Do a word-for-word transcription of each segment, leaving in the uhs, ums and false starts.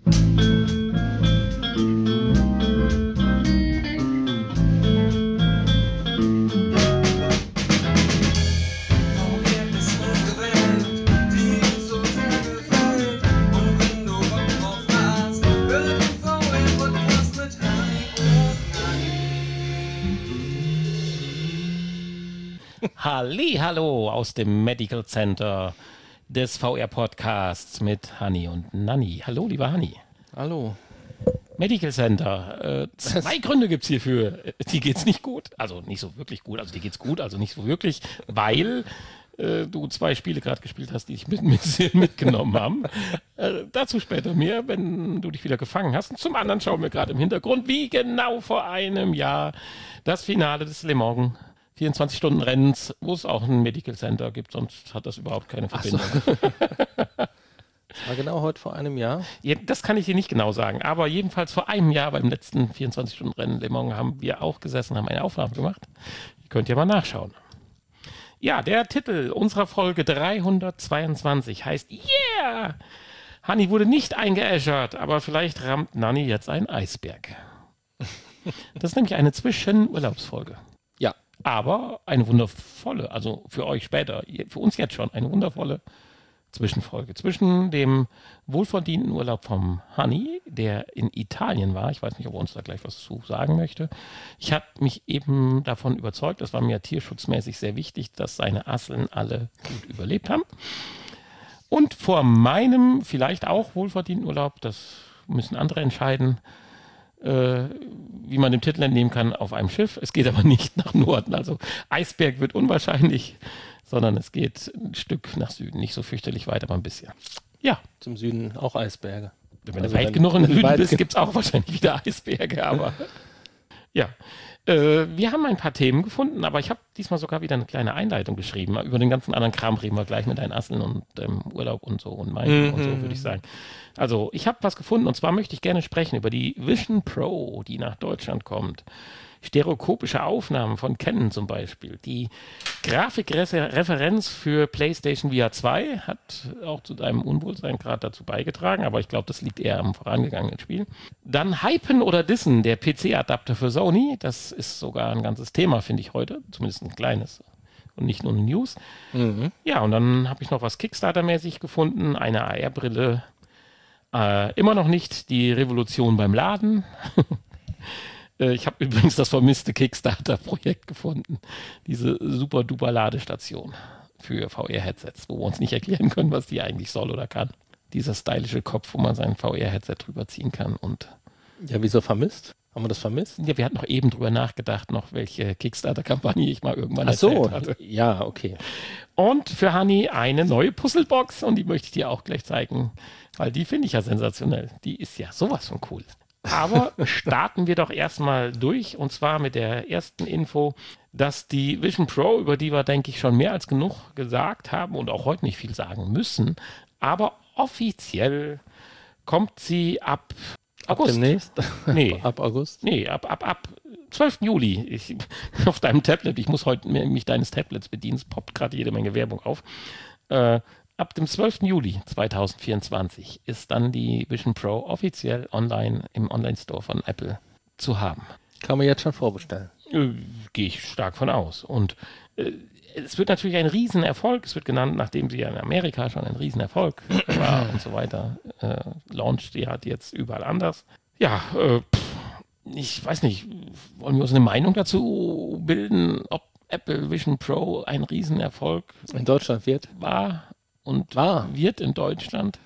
Hallihallo aus dem Medical Center des V R-Podcasts mit Hanni und Nanni. Hallo, lieber Hanni. Hallo. Medical Center. Äh, zwei Gründe gibt es hierfür. Die geht's nicht gut. Also nicht so wirklich gut. Also die geht's gut, also nicht so wirklich, weil äh, du zwei Spiele gerade gespielt hast, die dich mit, mit, mitgenommen haben. Äh, dazu später mehr, wenn du dich wieder gefangen hast. Und zum anderen schauen wir gerade im Hintergrund, wie genau vor einem Jahr das Finale des Le Mans vierundzwanzig-Stunden-Rennens, wo es auch ein Medical Center gibt, sonst hat das überhaupt keine Verbindung. So. Das war genau heute vor einem Jahr? Ja, das kann ich dir nicht genau sagen, aber jedenfalls vor einem Jahr beim letzten vierundzwanzig-Stunden-Rennen Le Mans haben wir auch gesessen, haben eine Aufnahme gemacht. Ihr könnt ja mal nachschauen. Ja, der Titel unserer Folge dreihundertzweiundzwanzig heißt Yeah! Hanni wurde nicht eingeäschert, aber vielleicht rammt Nanni jetzt einen Eisberg. Das ist nämlich eine Zwischenurlaubsfolge. Ja. Aber eine wundervolle, also für euch später, für uns jetzt schon eine wundervolle Zwischenfolge. Zwischen dem wohlverdienten Urlaub vom Hanni, der in Italien war, ich weiß nicht, ob er uns da gleich was zu sagen möchte. Ich habe mich eben davon überzeugt, das war mir tierschutzmäßig sehr wichtig, dass seine Asseln alle gut überlebt haben. Und vor meinem vielleicht auch wohlverdienten Urlaub, das müssen andere entscheiden, Äh, wie man dem Titel entnehmen kann, auf einem Schiff. Es geht aber nicht nach Norden, also Eisberg wird unwahrscheinlich, sondern es geht ein Stück nach Süden, nicht so fürchterlich weit, aber ein bisschen. Ja. Zum Süden auch Eisberge. Wenn also du weit wenn, genug im Süden bist, ge- gibt es auch wahrscheinlich wieder Eisberge, aber ja. Äh, wir haben ein paar Themen gefunden, aber ich habe diesmal sogar wieder eine kleine Einleitung geschrieben. Über den ganzen anderen Kram reden wir gleich mit deinen Asseln und ähm, Urlaub und so und meinen Mhm. und so, würde ich sagen. Also, ich habe was gefunden und zwar möchte ich gerne sprechen über die Vision Pro, die nach Deutschland kommt. Stereoskopische Aufnahmen von Canon zum Beispiel. Die Grafikreferenz für PlayStation V R zwei hat auch zu deinem Unwohlsein gerade dazu beigetragen, aber ich glaube, das liegt eher am vorangegangenen Spiel. Dann Hypen oder Dissen, der P C-Adapter für Sony. Das ist sogar ein ganzes Thema, finde ich heute. Zumindest ein kleines. Und nicht nur eine News. Mhm. Ja, und dann habe ich noch was Kickstarter-mäßig gefunden. Eine A R-Brille. Äh, immer noch nicht die Revolution beim Laden. äh, ich habe übrigens das vermisste Kickstarter-Projekt gefunden. Diese super-duper Ladestation für V R-Headsets, wo wir uns nicht erklären können, was die eigentlich soll oder kann. Dieser stylische Kopf, wo man sein V R-Headset drüber ziehen kann. Und Ja, wieso vermisst? Haben wir das vermisst? ja, wir hatten noch eben drüber nachgedacht, noch welche Kickstarter-Kampagne ich mal irgendwann Ach so, erzählt hatte. ja, okay. Und für Hanni eine neue Puzzlebox und die möchte ich dir auch gleich zeigen, weil die finde ich ja sensationell. Die ist ja sowas von cool. Aber starten wir doch erstmal durch und zwar mit der ersten Info, dass die Vision Pro, über die wir, denke ich, schon mehr als genug gesagt haben und auch heute nicht viel sagen müssen, aber offiziell kommt sie ab August. Ab demnächst? Nee. Ab August? Nee, ab, ab, ab zwölften Juli. Ich, auf deinem Tablet, ich muss heute mich deines Tablets bedienen, es poppt gerade jede Menge Werbung auf. Äh, ab dem zwölften Juli zweitausendvierundzwanzig ist dann die Vision Pro offiziell online im Online-Store von Apple zu haben. Kann man jetzt schon vorbestellen. Äh, Gehe ich stark von aus. Und äh, es wird natürlich ein Riesenerfolg. Es wird genannt, nachdem sie ja in Amerika schon ein Riesenerfolg war und so weiter. Äh, launcht die hat jetzt überall anders. Ja, äh, pff, ich weiß nicht, wollen wir uns eine Meinung dazu bilden, ob Apple Vision Pro ein Riesenerfolg In Deutschland wird? war und War. wird in Deutschland?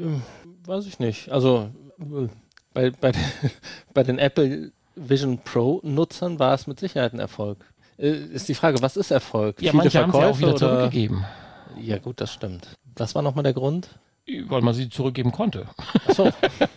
Weiß ich nicht. Also äh, bei, bei, bei den Apple Vision Pro Nutzern war es mit Sicherheit ein Erfolg. Äh, ist die Frage, was ist Erfolg? Ja, Viele manche haben sie auch wieder oder? zurückgegeben, Ja gut, das stimmt. Was war nochmal der Grund? weil man sie zurückgeben konnte. Achso.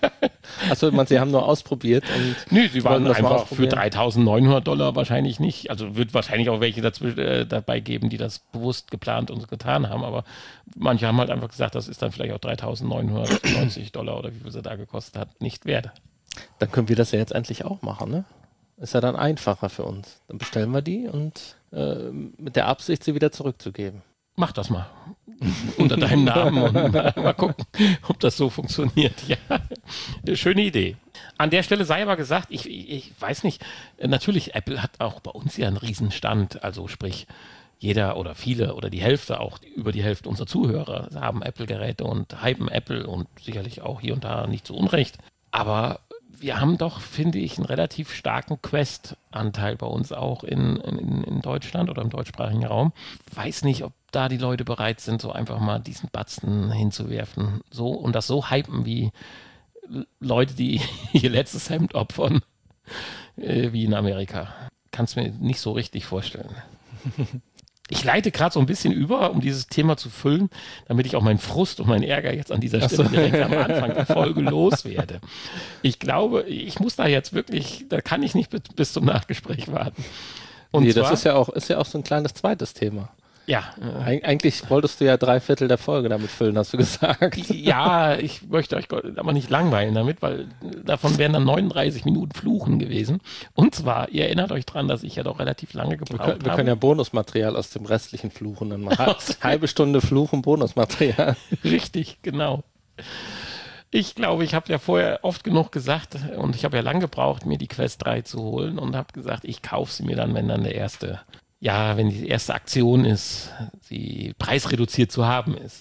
Achso, man, sie haben nur ausprobiert und Nee, sie waren wollten das mal einfach für ausprobieren. dreitausendneunhundert Dollar wahrscheinlich nicht. Also wird wahrscheinlich auch welche dazwischen, äh, dabei geben, die das bewusst geplant und getan haben. Aber manche haben halt einfach gesagt, das ist dann vielleicht auch dreitausendneunhundertneunzig Dollar oder wie viel sie da gekostet hat, nicht wert. Dann können wir das ja jetzt endlich auch machen, ne? Ist ja dann einfacher für uns. Dann bestellen wir die und äh, mit der Absicht, sie wieder zurückzugeben. Mach das mal. unter deinem Namen und mal, mal gucken, ob das so funktioniert. Ja, schöne Idee. An der Stelle sei aber gesagt, ich, ich, ich weiß nicht, natürlich, Apple hat auch bei uns ja einen Riesenstand, also sprich, jeder oder viele oder die Hälfte, auch über die Hälfte unserer Zuhörer haben Apple-Geräte und hypen Apple und sicherlich auch hier und da nicht zu Unrecht. Aber wir haben doch, finde ich, einen relativ starken Quest-Anteil bei uns auch in, in, in Deutschland oder im deutschsprachigen Raum. Weiß nicht, ob da die Leute bereit sind, so einfach mal diesen Batzen hinzuwerfen. So und das so hypen wie Leute, die ihr letztes Hemd opfern, äh, wie in Amerika. Kannst mir nicht so richtig vorstellen. Ich leite gerade so ein bisschen über, um dieses Thema zu füllen, damit ich auch meinen Frust und meinen Ärger jetzt an dieser Stelle direkt am Anfang der Folge loswerde. Ich glaube, ich muss da jetzt wirklich, da kann ich nicht bis, bis zum Nachgespräch warten. Und nee, zwar, das ist ja auch, ist ja auch so ein kleines zweites Thema. Ja. Eig- eigentlich wolltest du ja drei Viertel der Folge damit füllen, hast du gesagt. Ja, ich möchte euch aber nicht langweilen damit, weil davon wären dann neununddreißig Minuten Fluchen gewesen. Und zwar, ihr erinnert euch dran, dass ich ja doch relativ lange gebraucht wir können, habe. Wir können ja Bonusmaterial aus dem restlichen Fluchen dann machen. Halbe Stunde Fluchen, Bonusmaterial. Richtig, genau. Ich glaube, ich habe ja vorher oft genug gesagt und ich habe ja lang gebraucht, mir die Quest drei zu holen und habe gesagt, ich kaufe sie mir dann, wenn dann der erste... Ja, wenn die erste Aktion ist, sie preisreduziert zu haben ist.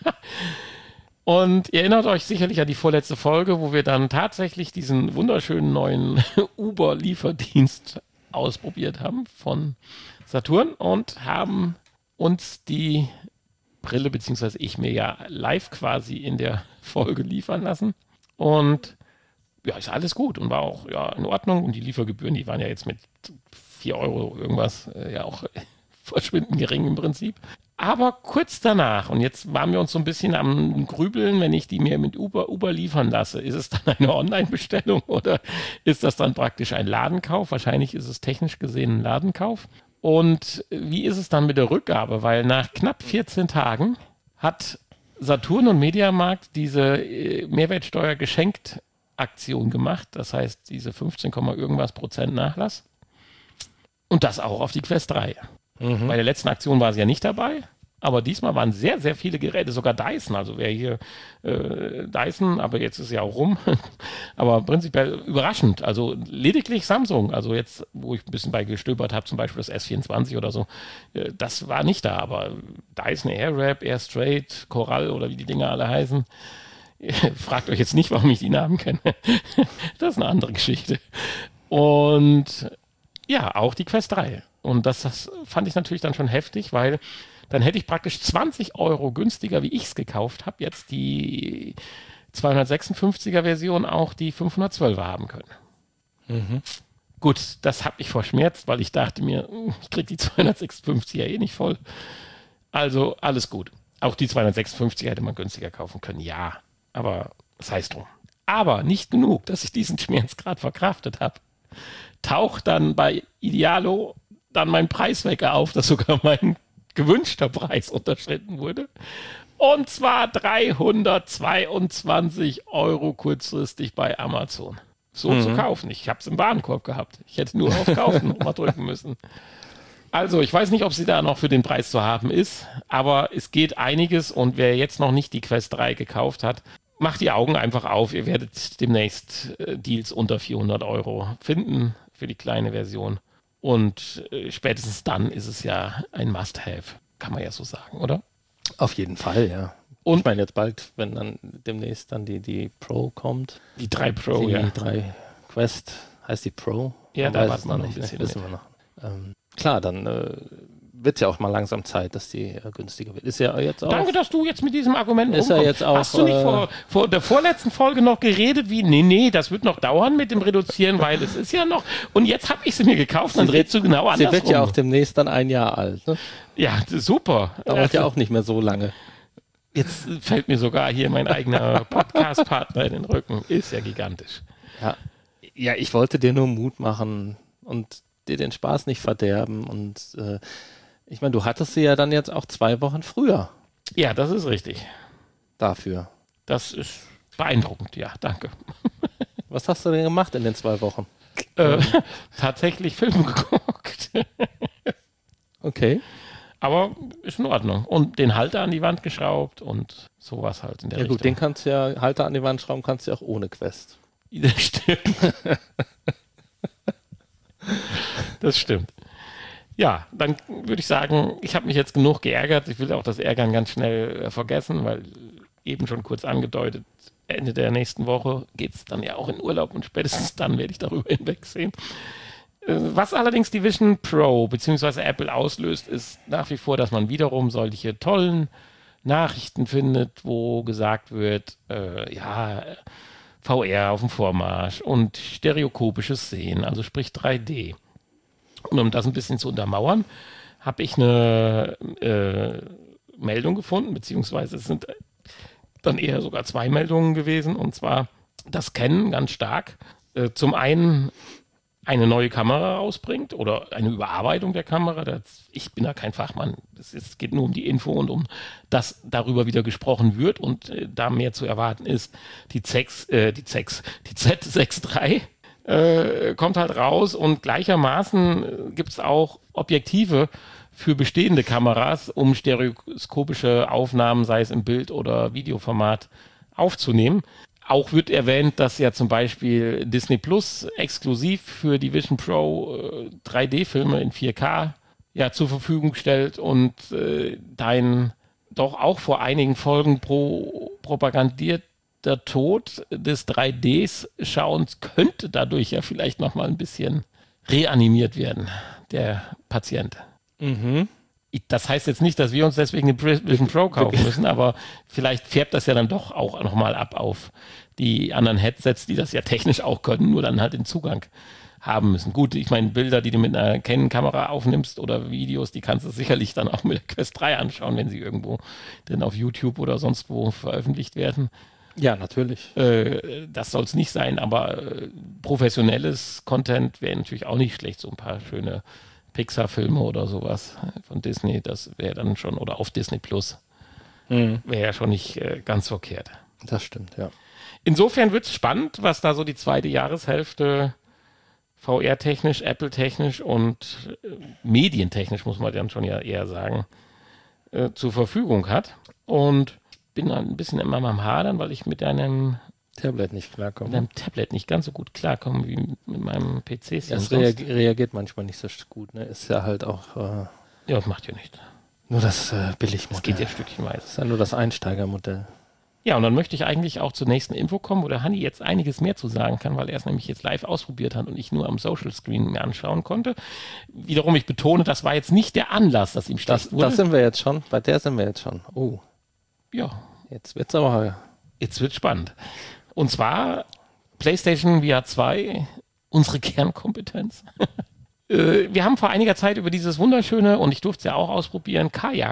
Und ihr erinnert euch sicherlich an die vorletzte Folge, wo wir dann tatsächlich diesen wunderschönen neuen Uber-Lieferdienst ausprobiert haben von Saturn und haben uns die Brille, beziehungsweise ich mir ja live quasi in der Folge liefern lassen. Und ja, ist alles gut und war auch ja, in Ordnung. Und die Liefergebühren, die waren ja jetzt mit vier Euro irgendwas, äh, ja auch verschwindend gering im Prinzip. Aber kurz danach, und jetzt waren wir uns so ein bisschen am Grübeln, wenn ich die mir mit Uber, Uber liefern lasse, ist es dann eine Online-Bestellung oder ist das dann praktisch ein Ladenkauf? Wahrscheinlich ist es technisch gesehen ein Ladenkauf. Und wie ist es dann mit der Rückgabe? Weil nach knapp vierzehn Tagen hat Saturn und Mediamarkt diese äh, Mehrwertsteuer geschenkt Aktion gemacht. Das heißt, diese fünfzehn, irgendwas Prozent Nachlass. Und das auch auf die Quest drei. Mhm. Bei der letzten Aktion war sie ja nicht dabei, aber diesmal waren sehr, sehr viele Geräte, sogar Dyson. Also wer hier äh, Dyson, aber jetzt ist ja auch rum. Aber prinzipiell überraschend. Also lediglich Samsung, also jetzt, wo ich ein bisschen bei gestöbert habe, zum Beispiel das S vierundzwanzig oder so, äh, das war nicht da. Aber Dyson Airwrap, Air Straight, Coral oder wie die Dinger alle heißen, fragt euch jetzt nicht, warum ich die Namen kenne. Das ist eine andere Geschichte. Und ja, auch die Quest drei. Und das, das fand ich natürlich dann schon heftig, weil dann hätte ich praktisch zwanzig Euro günstiger, wie ich es gekauft habe, jetzt die zweihundertsechsundfünfziger Version auch die fünfhundertzwölfer haben können. Mhm. Gut, das habe ich verschmerzt, weil ich dachte mir, ich kriege die zweihundertsechsundfünfziger eh nicht voll. Also alles gut. Auch die zweihundertsechsundfünfziger hätte man günstiger kaufen können, ja. Aber das heißt drum. Aber nicht genug, dass ich diesen Schmerz gerade verkraftet habe. Taucht dann bei Idealo dann mein Preiswecker auf, dass sogar mein gewünschter Preis unterschritten wurde. Und zwar dreihundertzweiundzwanzig Euro kurzfristig bei Amazon. So mhm. zu kaufen. Ich habe es im Warenkorb gehabt. Ich hätte nur auf Kaufen mal drücken müssen. Also, ich weiß nicht, ob sie da noch für den Preis zu haben ist, aber es geht einiges und wer jetzt noch nicht die Quest drei gekauft hat, macht die Augen einfach auf. Ihr werdet demnächst äh, Deals unter vierhundert Euro finden für die kleine Version. Und äh, spätestens dann ist es ja ein Must-Have, kann man ja so sagen, oder? Auf jeden Fall, ja. Und ich meine jetzt bald, wenn dann demnächst dann die, die Pro kommt. Die drei Pro, die ja. Die drei Quest, heißt die Pro? Ja, da warten wir noch ein bisschen. Wissen wir noch. Ähm, klar, dann äh, wird es ja auch mal langsam Zeit, dass die äh, günstiger wird. Ist ja jetzt auch. Danke, dass du jetzt mit diesem Argument ist ja jetzt auch, Hast du nicht äh, vor, vor der vorletzten Folge noch geredet, wie, nee, nee, das wird noch dauern mit dem Reduzieren, weil es ist ja noch. Und jetzt habe ich sie mir gekauft, dann redest du genau andersrum. Sie wird ja auch demnächst dann ein Jahr alt. Ne? Ja, super. Dauert also, ja auch nicht mehr so lange. Jetzt fällt mir sogar hier mein eigener Podcast-Partner in den Rücken. Ist ja gigantisch. Ja. Ja, ich wollte dir nur Mut machen und dir den Spaß nicht verderben. Und äh, ich meine, du hattest sie ja dann jetzt auch zwei Wochen früher. Ja, das ist richtig. Dafür. Das ist beeindruckend, ja, danke. Was hast du denn gemacht in den zwei Wochen? Äh, tatsächlich Filme geguckt. Okay. Aber ist in Ordnung. Und den Halter an die Wand geschraubt und sowas halt in der Ja Richtung. gut, den kannst du ja, Halter an die Wand schrauben, kannst du ja auch ohne Quest. Das stimmt. Das stimmt. Ja, dann würde ich sagen, ich habe mich jetzt genug geärgert. Ich will auch das Ärgern ganz schnell äh, vergessen, weil eben schon kurz angedeutet, Ende der nächsten Woche geht es dann ja auch in Urlaub und spätestens dann werde ich darüber hinwegsehen. Äh, was allerdings die Vision Pro bzw. Apple auslöst, ist nach wie vor, dass man wiederum solche tollen Nachrichten findet, wo gesagt wird, äh, ja, V R auf dem Vormarsch und stereoskopisches Sehen, also sprich drei D. Und um das ein bisschen zu untermauern, habe ich eine äh, Meldung gefunden, beziehungsweise es sind dann eher sogar zwei Meldungen gewesen, und zwar das Canon ganz stark. Äh, zum einen eine neue Kamera rausbringt oder eine Überarbeitung der Kamera. Das, ich bin da kein Fachmann. Es geht nur um die Info und um das darüber wieder gesprochen wird und äh, da mehr zu erwarten ist. Die Z, äh, die Z, die Z sechs drei äh, kommt halt raus und gleichermaßen äh, gibt es auch Objektive für bestehende Kameras, um stereoskopische Aufnahmen, sei es im Bild- oder Videoformat, aufzunehmen. Auch wird erwähnt, dass ja zum Beispiel Disney Plus exklusiv für die Vision Pro äh, drei D-Filme in vier K ja, zur Verfügung stellt und äh, dein doch auch vor einigen Folgen pro propagandierter Tod des drei D-Schauens könnte dadurch ja vielleicht nochmal ein bisschen reanimiert werden, der Patient. Mhm. Das heißt jetzt nicht, dass wir uns deswegen eine Vision Pro kaufen müssen, aber vielleicht färbt das ja dann doch auch nochmal ab auf die anderen Headsets, die das ja technisch auch können, nur dann halt den Zugang haben müssen. Gut, ich meine, Bilder, die du mit einer Canon-Kamera aufnimmst oder Videos, die kannst du sicherlich dann auch mit der Quest drei anschauen, wenn sie irgendwo denn auf YouTube oder sonst wo veröffentlicht werden. Ja, natürlich. Äh, das soll es nicht sein, aber äh, professionelles Content wäre natürlich auch nicht schlecht, so ein paar schöne Pixar-Filme oder sowas von Disney, das wäre dann schon, oder auf Disney Plus, mhm. wäre ja schon nicht äh, ganz verkehrt. Das stimmt, ja. Insofern wird es spannend, was da so die zweite Jahreshälfte V R-technisch, Apple-technisch und äh, medientechnisch, muss man dann schon ja eher sagen, äh, zur Verfügung hat. Und bin dann ein bisschen immer am Hadern, weil ich mit einem Tablet nicht klarkomme. Mit einem Tablet nicht ganz so gut klarkomme wie mit meinem P C. Ja, es reag- reagiert manchmal nicht so gut, ne? Ist ja halt auch... Äh, ja, das macht ja nichts. Nur das äh, Billigmodell. Das geht ja stückchenweise. Das ist ja nur das Einsteigermodell. Ja, und dann möchte ich eigentlich auch zur nächsten Info kommen, wo der Hanni jetzt einiges mehr zu sagen kann, weil er es nämlich jetzt live ausprobiert hat und ich nur am Social Screen mir anschauen konnte. Wiederum, ich betone, das war jetzt nicht der Anlass, dass ihm schlecht das, wurde. Das sind wir jetzt schon, bei der sind wir jetzt schon. Oh. Ja. Jetzt wird's aber... Jetzt wird spannend. Und zwar PlayStation V R zwei, unsere Kernkompetenz. äh, wir haben vor einiger Zeit über dieses wunderschöne, und ich durfte es ja auch ausprobieren,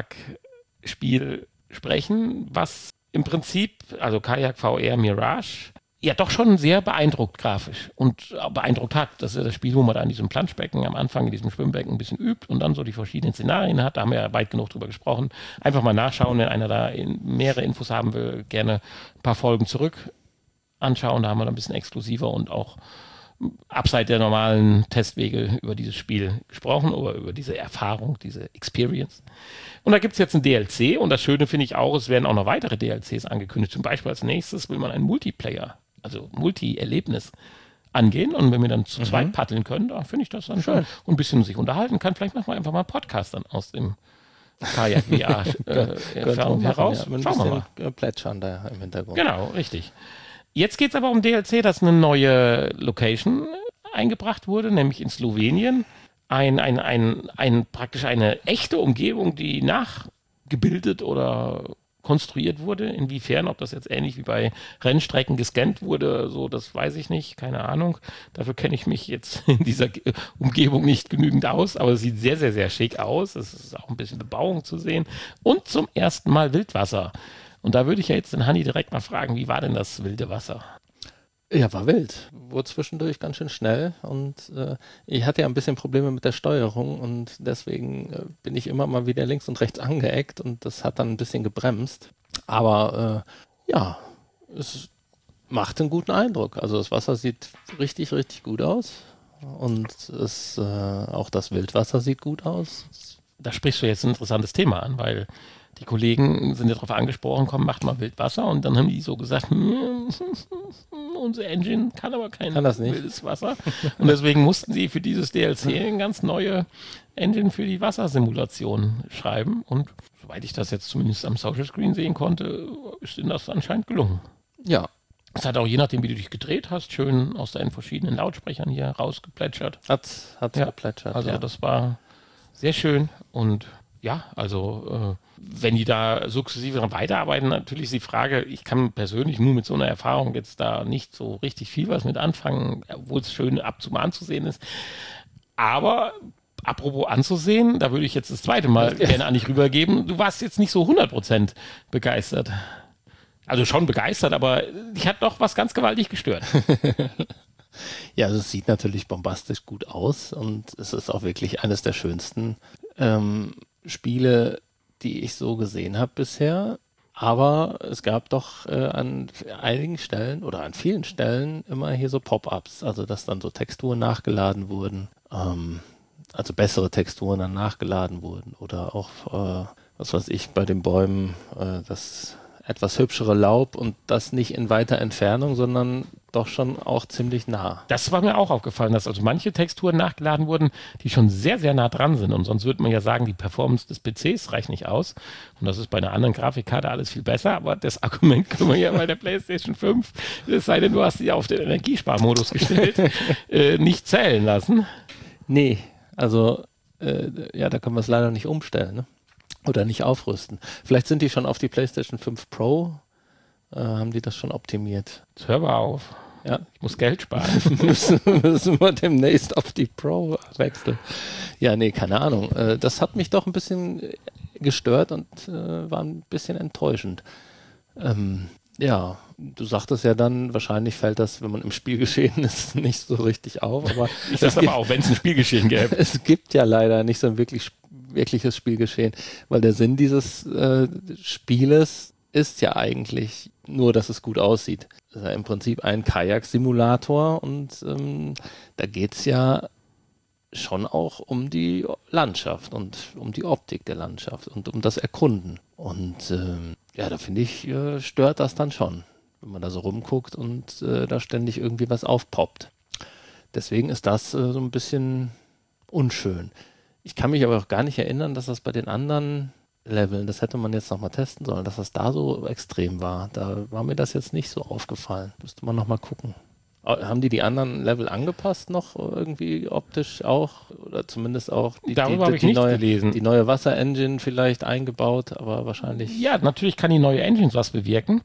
Kajak-Spiel sprechen, was im Prinzip, also Kajak V R Mirage, ja doch schon sehr beeindruckt grafisch und beeindruckt hat. Das ist ja das Spiel, wo man da in diesem Planschbecken am Anfang, in diesem Schwimmbecken ein bisschen übt und dann so die verschiedenen Szenarien hat. Da haben wir ja weit genug drüber gesprochen. Einfach mal nachschauen, wenn einer da in mehrere Infos haben will, gerne ein paar Folgen zurück anschauen. Da haben wir dann ein bisschen exklusiver und auch abseits der normalen Testwege über dieses Spiel gesprochen oder über diese Erfahrung, diese Experience. Und da gibt es jetzt ein D L C und das Schöne finde ich auch, es werden auch noch weitere D L Cs angekündigt. Zum Beispiel als nächstes will man ein Multiplayer, also Multi-Erlebnis angehen und wenn wir dann zu mhm. zweit paddeln können, da finde ich das dann schön und ein bisschen sich unterhalten kann. Vielleicht machen wir einfach mal einen Podcast dann aus dem Kajak V R-Erfahrung äh, heraus. Ja, mit ein Schauen wir mal. Plätschern da im Hintergrund. Genau, richtig. Jetzt geht es aber um D L C, dass eine neue Location eingebracht wurde, nämlich in Slowenien. Ein, ein, ein, ein, praktisch eine echte Umgebung, die nachgebildet oder konstruiert wurde. Inwiefern, ob das jetzt ähnlich wie bei Rennstrecken gescannt wurde, so, das weiß ich nicht, keine Ahnung. Dafür kenne ich mich jetzt in dieser Umgebung nicht genügend aus, aber es sieht sehr, sehr, sehr schick aus. Es ist auch ein bisschen Bebauung zu sehen. Und zum ersten Mal Wildwasser. Und da würde ich ja jetzt den Hanni direkt mal fragen, wie war denn das wilde Wasser? Ja, war wild. Wurde zwischendurch ganz schön schnell und äh, ich hatte ja ein bisschen Probleme mit der Steuerung und deswegen äh, bin ich immer mal wieder links und rechts angeeckt und das hat dann ein bisschen gebremst. Aber äh, ja, es macht einen guten Eindruck. Also das Wasser sieht richtig, richtig gut aus und es, äh, auch das Wildwasser sieht gut aus. Es da sprichst du jetzt ein interessantes Thema an, weil die Kollegen sind ja darauf angesprochen, komm, macht mal Wildwasser und dann haben die so gesagt, hm, unsere Engine kann aber kein Kann das nicht. wildes Wasser und deswegen mussten sie für dieses D L C eine ganz neue Engine für die Wassersimulation schreiben und soweit ich das jetzt zumindest am Social Screen sehen konnte, ist ihnen das anscheinend gelungen. Ja. Es hat auch je nachdem, wie du dich gedreht hast, schön aus deinen verschiedenen Lautsprechern hier rausgeplätschert. Hat hat's Ja, geplätschert. Also ja. das war sehr schön und ja, also äh, wenn die da sukzessive noch weiterarbeiten, natürlich ist die Frage, ich kann persönlich nur mit so einer Erfahrung jetzt da nicht so richtig viel was mit anfangen, obwohl es schön ab und zu mal anzusehen ist. Aber apropos anzusehen, da würde ich jetzt das zweite Mal gerne an dich rübergeben. Du warst jetzt nicht so hundert Prozent begeistert. Also schon begeistert, aber dich hat doch was ganz gewaltig gestört. Ja, also es sieht natürlich bombastisch gut aus und es ist auch wirklich eines der schönsten ähm, Spiele, die ich so gesehen habe bisher. Aber es gab doch äh, an einigen Stellen oder an vielen Stellen immer hier so Pop-ups, also dass dann so Texturen nachgeladen wurden, ähm, also bessere Texturen dann nachgeladen wurden oder auch, äh, was weiß ich, bei den Bäumen äh, das etwas hübschere Laub und das nicht in weiter Entfernung, sondern doch schon auch ziemlich nah. Das war mir auch aufgefallen, dass also manche Texturen nachgeladen wurden, die schon sehr, sehr nah dran sind. Und sonst würde man ja sagen, die Performance des P Cs reicht nicht aus. Und das ist bei einer anderen Grafikkarte alles viel besser. Aber das Argument können wir ja bei der PlayStation fünf, es sei denn, du hast sie auf den Energiesparmodus gestellt, äh, nicht zählen lassen. Nee, also äh, ja, da können wir es leider nicht umstellen, ne? Oder nicht aufrüsten. Vielleicht sind die schon auf die PlayStation fünf Pro, äh, haben die das schon optimiert. Jetzt hör mal auf. Ja. Ich muss Geld sparen. müssen, müssen wir demnächst auf die Pro wechseln. Ja, nee, keine Ahnung. Äh, das hat mich doch ein bisschen gestört und äh, war ein bisschen enttäuschend. Ähm, ja, du sagtest ja dann, wahrscheinlich fällt das, wenn man im Spielgeschehen ist, nicht so richtig auf. Aber ich sag aber auch, wenn es ein Spielgeschehen gäbe. Es gibt ja leider nicht so ein wirklich, wirkliches Spielgeschehen, weil der Sinn dieses äh, Spieles ist ja eigentlich nur, dass es gut aussieht. Das ist ja im Prinzip ein Kajak-Simulator und ähm, da geht es ja schon auch um die Landschaft und um die Optik der Landschaft und um das Erkunden. Und ähm, ja, da finde ich, äh, stört das dann schon, wenn man da so rumguckt und äh, da ständig irgendwie was aufpoppt. Deswegen ist das äh, so ein bisschen unschön. Ich kann mich aber auch gar nicht erinnern, dass das bei den anderen Leveln, das hätte man jetzt nochmal testen sollen, dass das da so extrem war. Da war mir das jetzt nicht so aufgefallen. Müsste man nochmal gucken. Haben die die anderen Level angepasst noch irgendwie optisch auch? Oder zumindest auch die, Darüber die, habe ich die, nicht neue, gelesen. die neue Wasserengine vielleicht eingebaut, aber wahrscheinlich... Ja, natürlich kann die neue Engine was bewirken.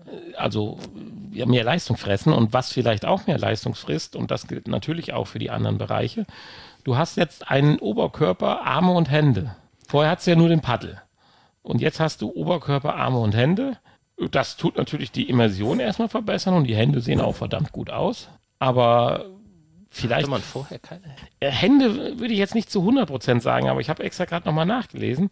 Also ja, mehr Leistung fressen und was vielleicht auch mehr Leistung frisst, und das gilt natürlich auch für die anderen Bereiche. Du hast jetzt einen Oberkörper, Arme und Hände. Vorher hattest du ja nur den Paddel. Und jetzt hast du Oberkörper, Arme und Hände. Das tut natürlich die Immersion erstmal verbessern und die Hände sehen auch verdammt gut aus. Aber vielleicht... Hatte man vorher keine Hände würde ich jetzt nicht zu hundert Prozent sagen, aber ich habe extra gerade nochmal nachgelesen.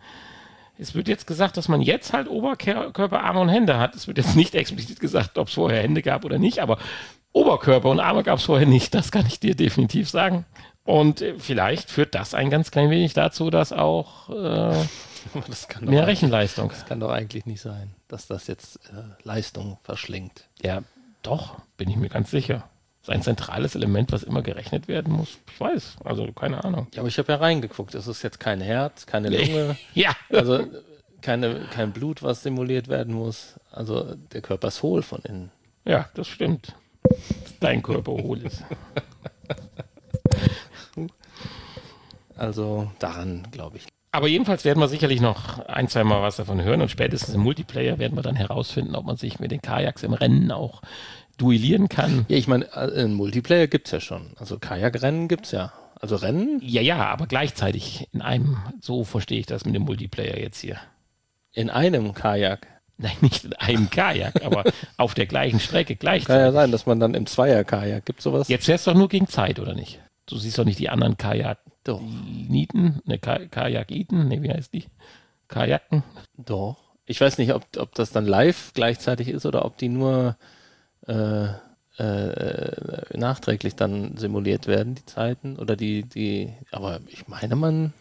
Es wird jetzt gesagt, dass man jetzt halt Oberkörper, Arme und Hände hat. Es wird jetzt nicht explizit gesagt, ob es vorher Hände gab oder nicht, aber Oberkörper und Arme gab es vorher nicht. Das kann ich dir definitiv sagen. Und vielleicht führt das ein ganz klein wenig dazu, dass auch äh, das kann mehr Rechenleistung. Das kann doch eigentlich nicht sein, dass das jetzt äh, Leistung verschlingt. Ja, doch, bin ich mir ganz sicher. Das ist ein zentrales Element, was immer gerechnet werden muss. Ich weiß, also keine Ahnung. Ja, aber ich habe ja reingeguckt. Es ist jetzt kein Herz, keine Lunge. Ja. Also keine, kein Blut, was simuliert werden muss. Also der Körper ist hohl von innen. Ja, das stimmt. Dein Körper hohl ist. Also daran glaube ich. Aber jedenfalls werden wir sicherlich noch ein, zwei Mal was davon hören und spätestens im Multiplayer werden wir dann herausfinden, ob man sich mit den Kajaks im Rennen auch duellieren kann. Ja, ich meine, einen Multiplayer gibt es ja schon. Also Kajakrennen gibt es ja. Also Rennen? Ja, ja, aber gleichzeitig in einem. So verstehe ich das mit dem Multiplayer jetzt hier. In einem Kajak? Nein, nicht in einem Kajak, aber auf der gleichen Strecke gleichzeitig. Kann ja sein, dass man dann im Zweier-Kajak, gibt sowas? Jetzt wär's doch nur gegen Zeit, oder nicht? Du siehst doch nicht die anderen Kajakiten, ne, Kajakiten, ne, wie heißt die? Kajaken? Doch. Ich weiß nicht, ob, ob das dann live gleichzeitig ist oder ob die nur äh, äh, nachträglich dann simuliert werden, die Zeiten oder die, die, aber ich meine, man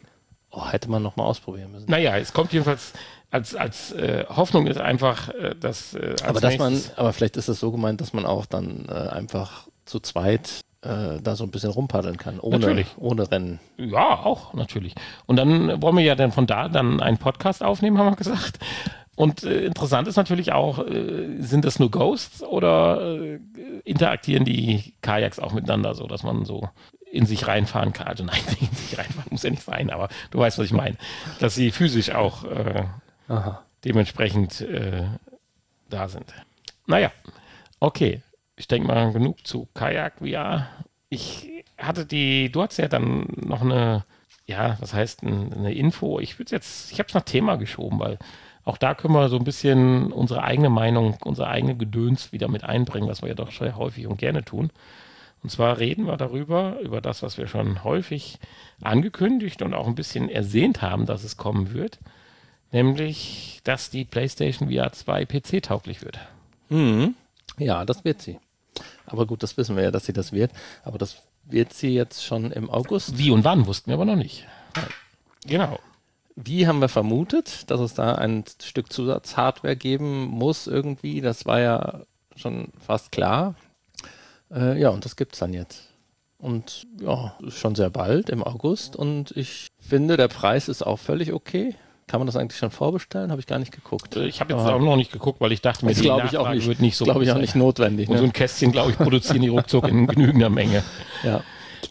Oh, hätte man nochmal ausprobieren müssen. Naja, es kommt jedenfalls als, als äh, Hoffnung ist einfach, äh, dass äh, als aber, dass man, nächstes- aber vielleicht ist es so gemeint, dass man auch dann äh, einfach zu zweit äh, da so ein bisschen rumpaddeln kann, ohne, Natürlich. ohne Rennen. Ja, auch, natürlich. Und dann wollen wir ja dann von da dann einen Podcast aufnehmen, haben wir gesagt. Und äh, interessant ist natürlich auch, äh, sind das nur Ghosts oder äh, interagieren die Kajaks auch miteinander, so dass man so in sich reinfahren kann. Also nein, in sich reinfahren muss ja nicht sein, aber du weißt, was ich meine. Dass sie physisch auch äh, Aha. dementsprechend äh, da sind. Naja, okay. Ich denke mal genug zu Kajak V R. Ich hatte die, du hattest ja dann noch eine, ja, was heißt ein, eine Info. Ich würde jetzt, ich habe es nach Thema geschoben, weil auch da können wir so ein bisschen unsere eigene Meinung, unser eigene Gedöns wieder mit einbringen, was wir ja doch sehr häufig und gerne tun. Und zwar reden wir darüber, über das, was wir schon häufig angekündigt und auch ein bisschen ersehnt haben, dass es kommen wird. Nämlich, dass die PlayStation V R zwei P C-tauglich wird. Mhm. Ja, das wird sie. Aber gut, das wissen wir ja, dass sie das wird. Aber das wird sie jetzt schon im August. Wie und wann wussten wir aber noch nicht. Genau. Wie haben wir vermutet, dass es da ein Stück Zusatzhardware geben muss irgendwie? Das war ja schon fast klar. Äh, ja, und das gibt's dann jetzt. Und ja, schon sehr bald im August. Und ich finde, der Preis ist auch völlig okay. Kann man das eigentlich schon vorbestellen? Habe ich gar nicht geguckt. Ich habe jetzt Aber auch noch nicht geguckt, weil ich dachte mir, das die glaube ich auch Nachfrage nicht, wird nicht so glaube ich groß auch sein. nicht notwendig. Und so Ne? ein Kästchen, glaube ich, produzieren die ruckzuck in genügender Menge. Ja.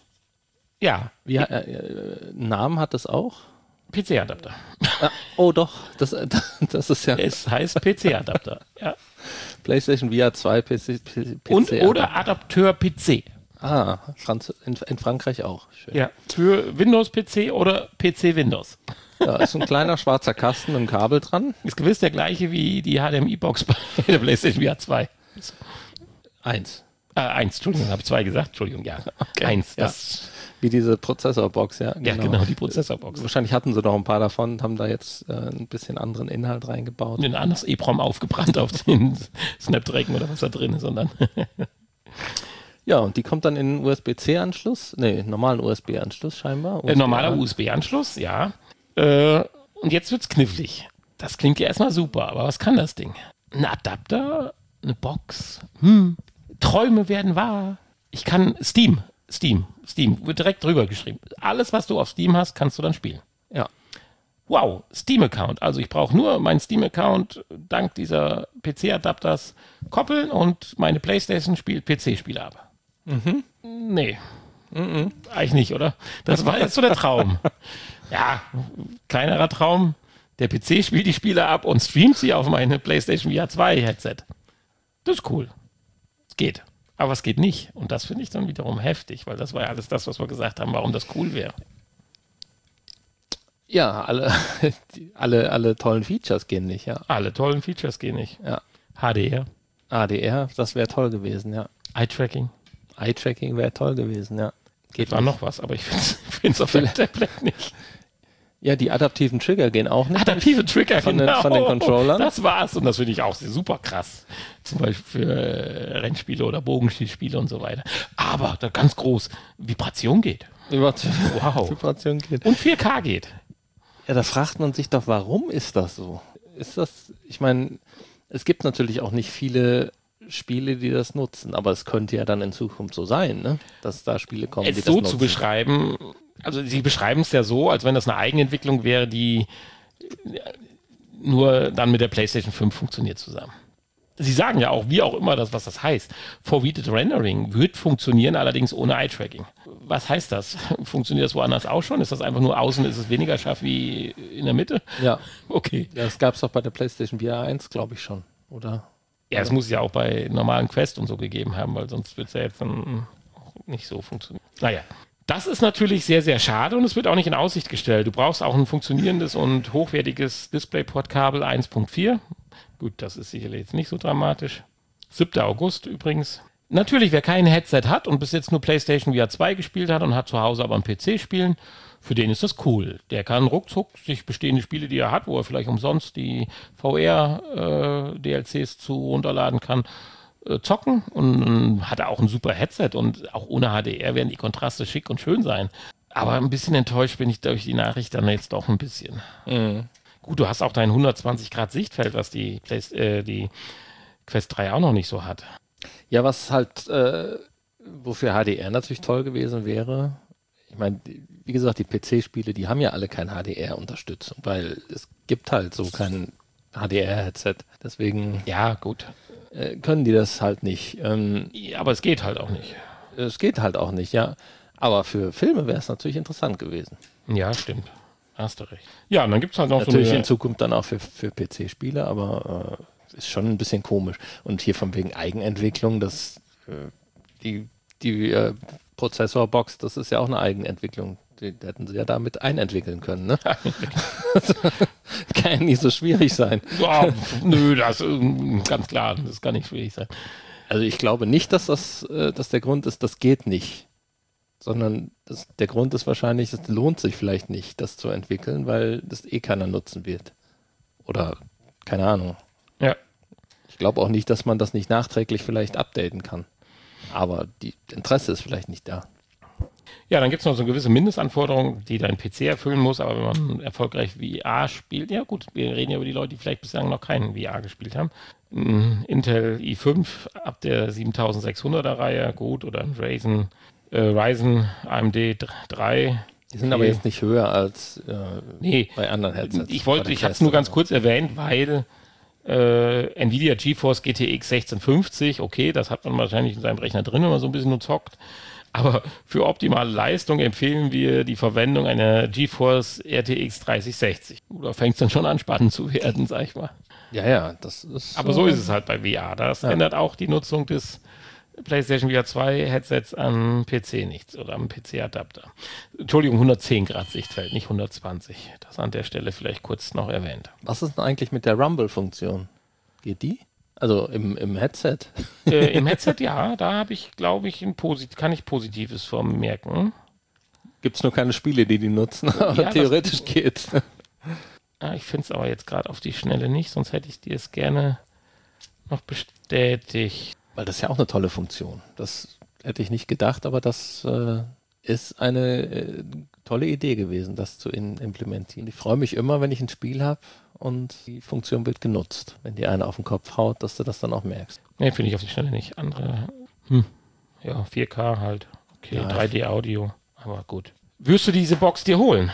Ja, Wie, äh, äh, Namen hat das auch? P C-Adapter. Ah, oh doch, das, das ist ja Es heißt P C-Adapter. Ja. PlayStation V R zwei P C. P C Und oder Adapteur P C. Ah, Franz in, in Frankreich auch. Schön. Ja, für Windows-P C oder P C-Windows. Ja, ist ein kleiner schwarzer Kasten mit einem Kabel dran. Ist gewiss der gleiche wie die H D M I-Box bei der PlayStation V R zwei. Eins. Äh, eins, Entschuldigung, habe ich zwei gesagt. Entschuldigung, ja. Okay, Eins, ja. das, Wie diese Prozessorbox, ja. ja genau, die Prozessorbox. Wahrscheinlich hatten sie noch ein paar davon und haben da jetzt äh, ein bisschen anderen Inhalt reingebaut. Und ein anderes EEPROM aufgebrannt auf den Snapdragon oder was da drin ist, sondern Ja, und die kommt dann in U S B C-Anschluss. Nee, normalen U S B-Anschluss scheinbar. äh, normaler U S B-Anschluss, ja. Äh, und jetzt wird's knifflig. Das klingt ja erstmal super, aber was kann das Ding? Ein Adapter, eine Box, hm, Träume werden wahr. Ich kann Steam, Steam, Steam, wird direkt drüber geschrieben. Alles, was du auf Steam hast, kannst du dann spielen. Ja. Wow, Steam-Account. Also ich brauche nur meinen Steam-Account dank dieser P C-Adapters koppeln und meine PlayStation spielt P C-Spiele ab. Mhm. Nee, mhm. Eigentlich nicht, oder? Das war jetzt so der Traum. Ja, kleinerer Traum. Der P C spielt die Spiele ab und streamt sie auf meine PlayStation V R zwei Headset. Das ist cool. Es geht. Aber es geht nicht. Und das finde ich dann wiederum heftig, weil das war ja alles das, was wir gesagt haben, warum das cool wäre. Ja, alle, die, alle, alle tollen Features gehen nicht, ja. Alle tollen Features gehen nicht. Ja. H D R, A D R, das wäre toll gewesen, ja. Eye-Tracking. Eye-Tracking wäre toll gewesen, ja. Geht war noch was, aber ich finde es auf dem Tablet nicht. Ja, die adaptiven Trigger gehen auch nicht. Adaptive Trigger, von genau. Den, von den Controllern. Das war's und das finde ich auch super krass. Zum Beispiel für äh, Rennspiele oder Bogenschießspiele und so weiter. Aber da ganz groß, Vibration geht. Vibration, Wow. Vibration geht. Und vier K geht. Ja, da fragt man sich doch, warum ist das so? Ist das, ich meine, es gibt natürlich auch nicht viele Spiele, die das nutzen, aber es könnte ja dann in Zukunft so sein, ne? Dass da Spiele kommen, Es die so das nutzen. zu beschreiben, also sie beschreiben es ja so, als wenn das eine Eigenentwicklung wäre, die nur dann mit der PlayStation fünf funktioniert zusammen. Sie sagen ja auch, wie auch immer das, was das heißt. Foveated Rendering wird funktionieren, allerdings ohne Eye-Tracking. Was heißt das? Funktioniert das woanders auch schon? Ist das einfach nur außen, ist es weniger scharf wie in der Mitte? Ja. Okay. Ja, das gab es doch bei der PlayStation V R eins, glaube ich schon, oder? Ja, es muss es ja auch bei normalen Quest und so gegeben haben, weil sonst wird es ja jetzt dann auch nicht so funktionieren. Naja, das ist natürlich sehr, sehr schade und es wird auch nicht in Aussicht gestellt. Du brauchst auch ein funktionierendes und hochwertiges DisplayPort-Kabel eins Punkt vier. Gut, das ist sicherlich jetzt nicht so dramatisch. siebter August übrigens. Natürlich, wer kein Headset hat und bis jetzt nur PlayStation V R zwei gespielt hat und hat zu Hause aber einen P C spielen, für den ist das cool. Der kann ruckzuck sich bestehende Spiele, die er hat, wo er vielleicht umsonst die V R-D L Cs zu runterladen kann, äh, zocken und äh, hat er auch ein super Headset und auch ohne H D R werden die Kontraste schick und schön sein. Aber ein bisschen enttäuscht bin ich durch die Nachricht dann jetzt doch ein bisschen. Mhm. Gut, du hast auch dein hundertzwanzig Grad Sichtfeld, was die, Play äh, die Quest drei auch noch nicht so hat. Ja, was halt, äh, wofür H D R natürlich toll gewesen wäre, ich meine, wie gesagt, die P C-Spiele, die haben ja alle kein H D R-Unterstützung, weil es gibt halt so kein H D R-Headset. Deswegen Ja, gut. äh, können die das halt nicht. Ähm, Ja, aber es geht halt auch nicht. es geht halt auch nicht, ja. Aber für Filme wäre es natürlich interessant gewesen. Ja, stimmt. Hast du recht. Ja, und dann gibt es halt noch Natürlich so eine... in Zukunft dann auch für, für P C-Spiele, aber äh, ist schon ein bisschen komisch. Und hier von wegen Eigenentwicklung, das äh, die, die äh, Prozessorbox, das ist ja auch eine Eigenentwicklung. Die, die hätten sie ja damit einentwickeln können, ne? Kann ja nicht so schwierig sein. Ja, nö, das ist ganz klar, das kann nicht schwierig sein. Also ich glaube nicht, dass das äh, dass der Grund ist, das geht nicht. Sondern das, der Grund ist wahrscheinlich, es lohnt sich vielleicht nicht, das zu entwickeln, weil das eh keiner nutzen wird. Oder keine Ahnung. Ja. Ich glaube auch nicht, dass man das nicht nachträglich vielleicht updaten kann. Aber die Interesse ist vielleicht nicht da. Ja, dann gibt es noch so eine gewisse Mindestanforderung, die dein P C erfüllen muss, aber wenn man erfolgreich V R spielt, ja gut, wir reden ja über die Leute, die vielleicht bislang noch keinen V R gespielt haben. Ein Intel i fünf ab der siebentausendsechshunderter Reihe, gut, oder ein Ryzen, äh, Ryzen A M D drei. Die sind aber jetzt nicht höher als äh, Nee, bei anderen Headsets. ich wollte, ich habe es nur ganz kurz erwähnt, weil äh, Nvidia GeForce G T X sechzehn fünfzig, okay, das hat man wahrscheinlich in seinem Rechner drin, wenn man so ein bisschen nur zockt. Aber für optimale Leistung empfehlen wir die Verwendung einer GeForce R T X dreißig sechzig. Da fängt es dann schon an, spannend zu werden, sag ich mal. Ja, ja, das ist. Aber so ist es halt bei V R. Das Ja. ändert auch die Nutzung des PlayStation V R zwei Headsets am P C nichts oder am P C-Adapter. Entschuldigung, hundertzehn Grad Sichtfeld, nicht hundertzwanzig. Das an der Stelle vielleicht kurz noch erwähnt. Was ist denn eigentlich mit der Rumble-Funktion? Geht die? Also im, im Headset? Äh, Im Headset, ja, da habe ich, glaube ich, ein Posit- kann ich Positives vermerken. Gibt es nur keine Spiele, die die nutzen, aber Ja, theoretisch das- geht's. Ah, ich finde es aber jetzt gerade auf die Schnelle nicht, sonst hätte ich dir es gerne noch bestätigt. Weil das ist ja auch eine tolle Funktion. Das hätte ich nicht gedacht, aber das äh, ist eine äh, tolle Idee gewesen, das zu in, implementieren. Ich freue mich immer, wenn ich ein Spiel habe und die Funktion wird genutzt. Wenn dir einer auf den Kopf haut, dass du das dann auch merkst. Ne, finde ich auf die Schnelle nicht. Andere, hm, ja, vier K halt. Okay, Ja, drei D Audio, aber gut. Wirst du diese Box dir holen?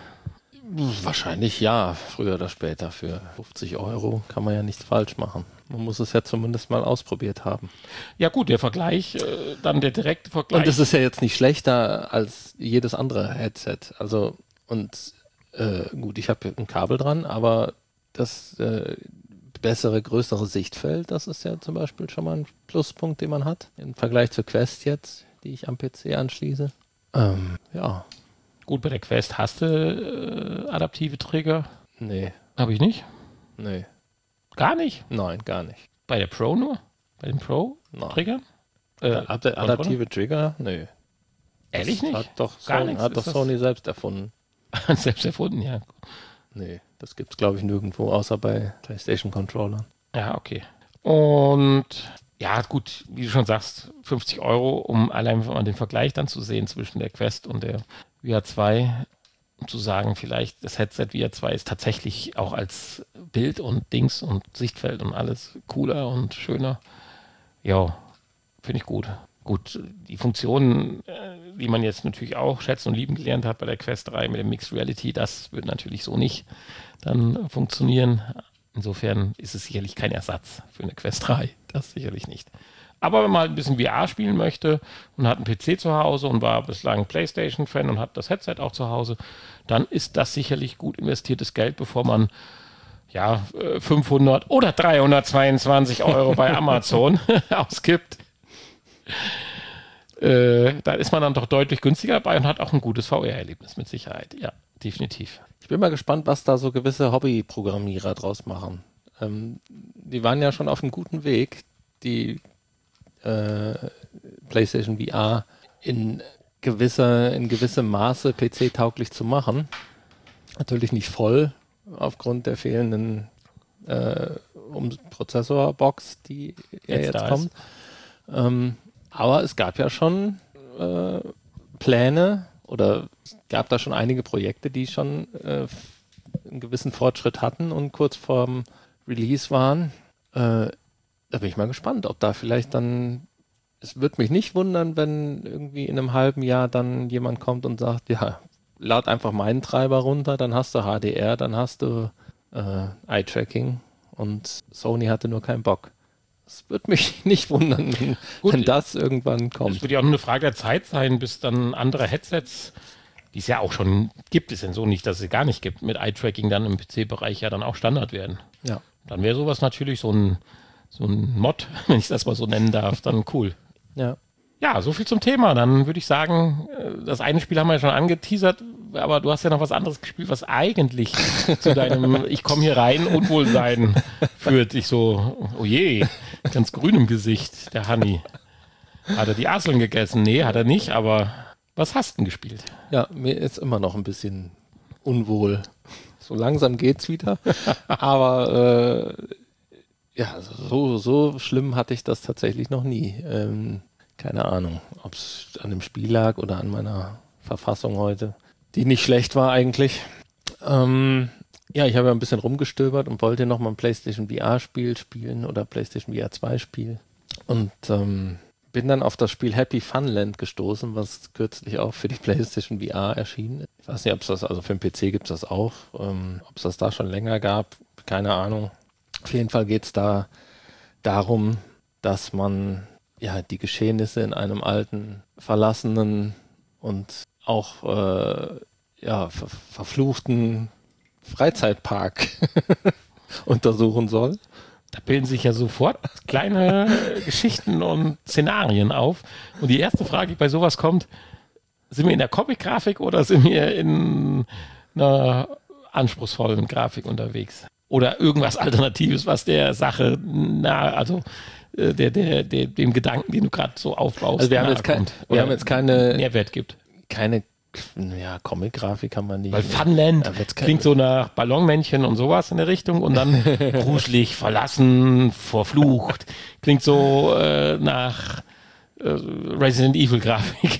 Wahrscheinlich ja, früher oder später. Für fünfzig Euro kann man ja nichts falsch machen. Man muss es ja zumindest mal ausprobiert haben. Ja gut, der Vergleich, äh, dann der direkte Vergleich. Und es ist ja jetzt nicht schlechter als jedes andere Headset. Also, und äh, gut, ich habe ein Kabel dran, aber das äh, bessere, größere Sichtfeld, das ist ja zum Beispiel schon mal ein Pluspunkt, den man hat. Im Vergleich zur Quest jetzt, die ich am P C anschließe. Ähm, ja, Gut, bei der Quest hast du äh, adaptive Trigger. nee, Habe ich nicht. nee, Gar nicht. nein, gar nicht. Bei der Pro nur? Bei den Nein. Pro-Triggern? Äh, Ad adaptive Trigger? Nö. Ehrlich Das nicht? Hat doch, Gar Sony, nichts, hat ist doch das- Sony selbst erfunden. Selbst erfunden, ja. Nee, das gibt's glaube ich nirgendwo, außer bei PlayStation-Controllern. Ja, okay. Und ja, gut, wie du schon sagst, fünfzig Euro, um allein mal den Vergleich dann zu sehen zwischen der Quest und der V R zwei, um zu sagen, vielleicht das Headset V R zwei ist tatsächlich auch als Bild und Dings und Sichtfeld und alles cooler und schöner. Ja, finde ich gut. Gut, die Funktionen, äh, die man jetzt natürlich auch schätzen und lieben gelernt hat bei der Quest drei mit dem Mixed Reality, das wird natürlich so nicht dann funktionieren. Insofern ist es sicherlich kein Ersatz für eine Quest drei. Das sicherlich nicht. Aber wenn man halt ein bisschen V R spielen möchte und hat einen P C zu Hause und war bislang PlayStation-Fan und hat das Headset auch zu Hause, dann ist das sicherlich gut investiertes Geld, bevor man ja äh, fünfhundert oder dreihundertzweiundzwanzig Euro bei Amazon ausgibt. Äh, da ist man dann doch deutlich günstiger dabei und hat auch ein gutes V R-Erlebnis mit Sicherheit. Ja, definitiv. Ich bin mal gespannt, was da so gewisse Hobbyprogrammierer draus machen. Ähm, die waren ja schon auf einem guten Weg, die äh, PlayStation V R in gewisser, in gewissem Maße P C-tauglich zu machen. Natürlich nicht voll, aufgrund der fehlenden äh, um Prozessorbox, die ja Jetzt jetzt, da kommt. Ähm, aber es gab ja schon äh, Pläne oder es gab da schon einige Projekte, die schon äh, einen gewissen Fortschritt hatten und kurz vorm Release waren. Äh, da bin ich mal gespannt, ob da vielleicht dann, es würde mich nicht wundern, wenn irgendwie in einem halben Jahr dann jemand kommt und sagt, ja, lad einfach meinen Treiber runter, dann hast du H D R, dann hast du äh, Eye-Tracking und Sony hatte nur keinen Bock. Es würde mich nicht wundern, wenn, Gut, wenn das irgendwann kommt. Es wird ja auch nur eine Frage der Zeit sein, bis dann andere Headsets, die es ja auch schon gibt, ist ja so nicht, dass es sie gar nicht gibt, mit Eye-Tracking dann im P C-Bereich ja dann auch Standard werden. Ja. Dann wäre sowas natürlich so ein, so ein Mod, wenn ich das mal so nennen darf, dann cool. Ja. Ja, so viel zum Thema. Dann würde ich sagen, das eine Spiel haben wir ja schon angeteasert, aber du hast ja noch was anderes gespielt, was eigentlich zu deinem Ich komme hier rein Unwohlsein führt. Ich so, oh je, ganz grün im Gesicht, der Hanni. Hat er die Aseln gegessen? Nee, hat er nicht, aber was hast du denn gespielt? Ja, mir ist immer noch ein bisschen unwohl. So langsam geht's wieder. Aber äh, ja, so, so schlimm hatte ich das tatsächlich noch nie. Ähm, keine Ahnung, ob es an dem Spiel lag oder an meiner Verfassung heute, die nicht schlecht war eigentlich. Ähm, ja, ich habe ja ein bisschen rumgestöbert und wollte noch mal ein PlayStation V R-Spiel spielen oder PlayStation V R zwei Spiel. Und ähm, bin dann auf das Spiel Happy Funland gestoßen, was kürzlich auch für die PlayStation V R erschienen ist. Ich weiß nicht, ob es das, also für den P C gibt es das auch, ähm, ob es das da schon länger gab, keine Ahnung. Auf jeden Fall geht es da darum, dass man ja die Geschehnisse in einem alten, verlassenen und auch äh, ja, ver verfluchten Freizeitpark untersuchen soll. Da bilden sich ja sofort kleine Geschichten und Szenarien auf. Und die erste Frage, die bei sowas kommt, sind wir in der Comic-Grafik oder sind wir in einer anspruchsvollen Grafik unterwegs? Oder irgendwas Alternatives, was der Sache nahe, also äh, der, der, der, dem Gedanken, den du gerade so aufbaust, also wir haben jetzt, kein, wir haben jetzt keine Mehrwert gibt. Keine ja, Comic-Grafik haben wir nicht. Weil Funland ja, klingt so nach Ballonmännchen und sowas in der Richtung und dann gruselig, verlassen, verflucht. Klingt so äh, nach äh, Resident Evil-Grafik.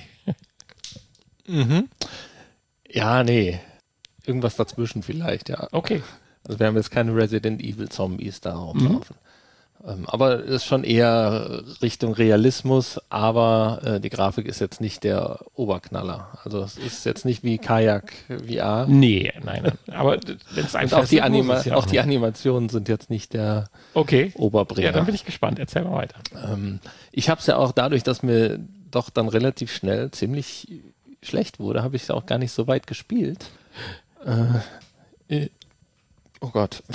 Mhm. Ja, nee. Irgendwas dazwischen vielleicht, ja. Okay. Also wir haben jetzt keine Resident Evil Zombies da rumlaufen. Mhm. Ähm, aber es ist schon eher Richtung Realismus, aber äh, die Grafik ist jetzt nicht der Oberknaller. Also es ist jetzt nicht wie Kajak V R. Nee, nein, nein. Aber wenn es einfach auch die, Anima ja auch die Animationen sind jetzt nicht der okay. Oberbringer. Ja, dann bin ich gespannt. Erzähl mal weiter. Ähm, ich habe es ja auch dadurch, dass mir doch dann relativ schnell ziemlich schlecht wurde, habe ich es auch gar nicht so weit gespielt. Äh, oh Gott.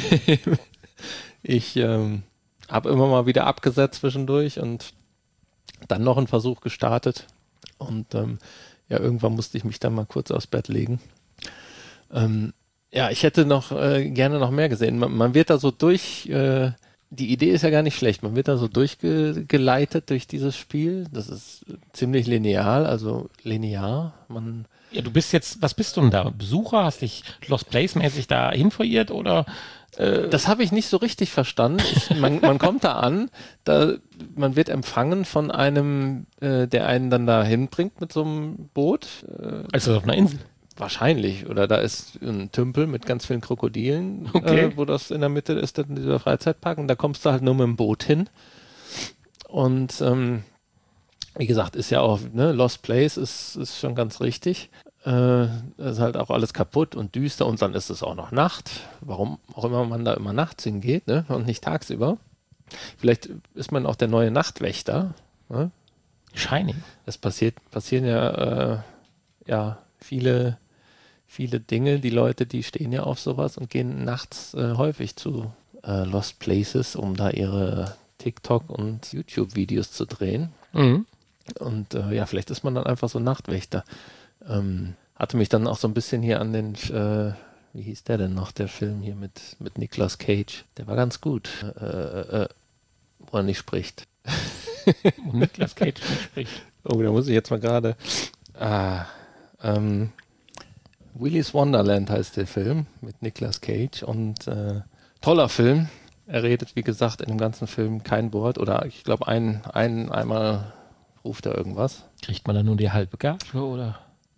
ich ähm, habe immer mal wieder abgesetzt zwischendurch und dann noch einen Versuch gestartet. Und ähm, ja, irgendwann musste ich mich dann mal kurz aufs Bett legen. Ähm, ja, ich hätte noch äh, gerne noch mehr gesehen. Man, man wird da so durch... Äh, Die Idee ist ja gar nicht schlecht. Man wird da so durchgeleitet durch dieses Spiel. Das ist ziemlich lineal, also linear. Man ja, du bist jetzt, was bist du denn da? Besucher? Hast dich Lost Place-mäßig da hin verirrt oder? Äh das habe ich nicht so richtig verstanden. Ich, man, man kommt da an, da, man wird empfangen von einem, äh, der einen dann da hinbringt mit so einem Boot. Äh, also auf einer Insel? Wahrscheinlich. Oder da ist ein Tümpel mit ganz vielen Krokodilen, okay. äh, wo das in der Mitte ist, dann dieser Freizeitpark. Und da kommst du halt nur mit dem Boot hin. Und ähm, wie gesagt, ist ja auch, ne, Lost Place ist, ist schon ganz richtig. Äh, ist halt auch alles kaputt und düster und dann ist es auch noch Nacht. Warum auch immer man da immer nachts hingeht, ne, und nicht tagsüber. Vielleicht ist man auch der neue Nachtwächter. Ne? Shining. Es passiert, passieren ja, äh, ja, viele viele Dinge. Die Leute, die stehen ja auf sowas und gehen nachts äh, häufig zu äh, Lost Places, um da ihre TikTok- und YouTube-Videos zu drehen. Mhm. Und äh, ja, vielleicht ist man dann einfach so Nachtwächter. Ähm, hatte mich dann auch so ein bisschen hier an den, äh, wie hieß der denn noch, der Film hier mit, mit Nicolas Cage. Der war ganz gut, äh, äh, wo er nicht spricht. Wo Nicolas Cage nicht spricht. Oh, da muss ich jetzt mal gerade... Ah, ähm, Willy's Wonderland heißt der Film mit Nicolas Cage und äh, toller Film. Er redet, wie gesagt, in dem ganzen Film kein Wort oder ich glaube, ein, ein, einmal ruft er irgendwas. Kriegt man da nur die halbe Gage oder?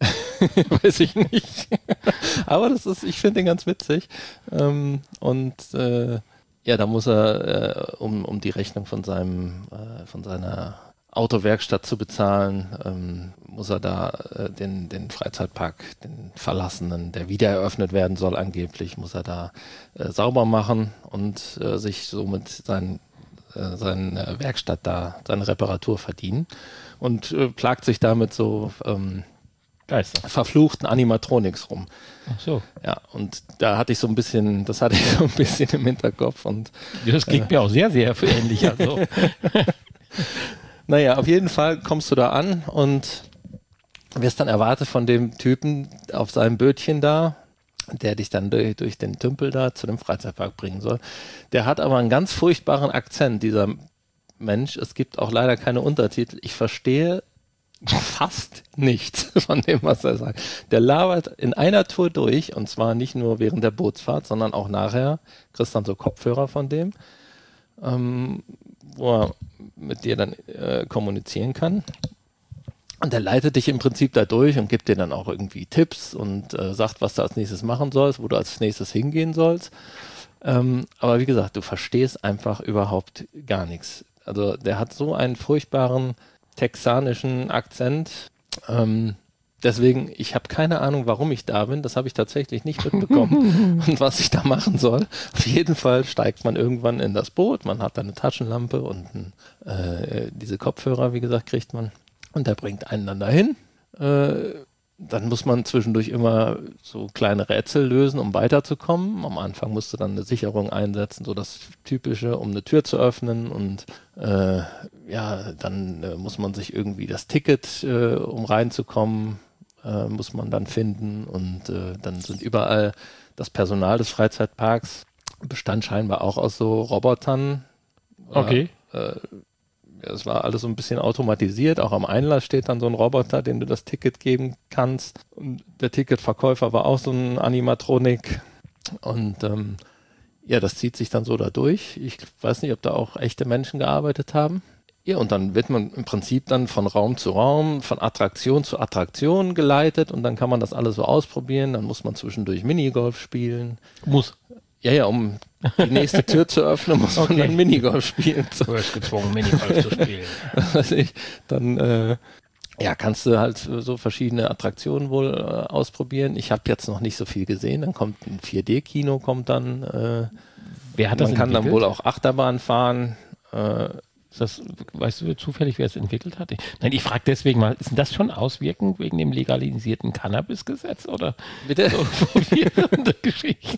Weiß ich nicht. Aber das ist, ich finde den ganz witzig. Ähm, und äh, ja, da muss er, äh, um, um die Rechnung von seinem, äh, von seiner Autowerkstatt zu bezahlen, ähm, muss er da äh, den, den Freizeitpark, den verlassenen, der wieder eröffnet werden soll angeblich, muss er da äh, sauber machen und äh, sich somit sein, äh, seine Werkstatt da, seine Reparatur verdienen und äh, plagt sich damit so ähm, Geister. verfluchten Animatronics rum. Ach so. Ja, und da hatte ich so ein bisschen, das hatte ich so ein bisschen im Hinterkopf und das klingt äh, mir auch sehr, sehr ähnlich. Also. Naja, auf jeden Fall kommst du da an und wirst dann erwartet von dem Typen auf seinem Bötchen da, der dich dann durch, durch den Tümpel da zu dem Freizeitpark bringen soll. Der hat aber einen ganz furchtbaren Akzent, dieser Mensch. Es gibt auch leider keine Untertitel. Ich verstehe fast nichts von dem, was er sagt. Der labert in einer Tour durch und zwar nicht nur während der Bootsfahrt, sondern auch nachher. Kriegst dann so Kopfhörer von dem, ähm, wo er mit dir dann äh, kommunizieren kann. Und der leitet dich im Prinzip da durch und gibt dir dann auch irgendwie Tipps und äh, sagt, was du als nächstes machen sollst, wo du als nächstes hingehen sollst. Ähm, aber wie gesagt, du verstehst einfach überhaupt gar nichts. Also der hat so einen furchtbaren texanischen Akzent. Ähm, deswegen, ich habe keine Ahnung, warum ich da bin. Das habe ich tatsächlich nicht mitbekommen und was ich da machen soll. Auf jeden Fall steigt man irgendwann in das Boot. Man hat da eine Taschenlampe und ein, äh, diese Kopfhörer, wie gesagt, kriegt man. Und der bringt einen dann dahin. Äh, dann muss man zwischendurch immer so kleine Rätsel lösen, um weiterzukommen. Am Anfang musst du dann eine Sicherung einsetzen, so das Typische, um eine Tür zu öffnen. Und äh, ja, dann äh, muss man sich irgendwie das Ticket, äh, um reinzukommen, äh, muss man dann finden. Und äh, dann sind überall das Personal des Freizeitparks, bestand scheinbar auch aus so Robotern. Okay. Äh, Es war alles so ein bisschen automatisiert. Auch am Einlass steht dann so ein Roboter, dem du das Ticket geben kannst. Und der Ticketverkäufer war auch so ein Animatronik. Und ähm, ja, das zieht sich dann so da durch. Ich weiß nicht, ob da auch echte Menschen gearbeitet haben. Ja, und dann wird man im Prinzip dann von Raum zu Raum, von Attraktion zu Attraktion geleitet. Und dann kann man das alles so ausprobieren. Dann muss man zwischendurch Minigolf spielen. Muss. Ja, ja, um die nächste Tür zu öffnen, muss Okay. man dann Minigolf spielen. Du wirst gezwungen, Minigolf zu spielen. Also ich, dann äh, ja, kannst du halt so verschiedene Attraktionen wohl äh, ausprobieren. Ich habe jetzt noch nicht so viel gesehen. Dann kommt ein vier D Kino, kommt dann. Äh, Wer hat das man kann dann entwickelt? wohl auch Achterbahn fahren. Äh, Ist das, weißt du zufällig, wer es entwickelt hat? Ich, nein, ich frage deswegen mal, ist denn das schon auswirkend wegen dem legalisierten Cannabis-Gesetz oder bitte? so verwirrende Geschichten?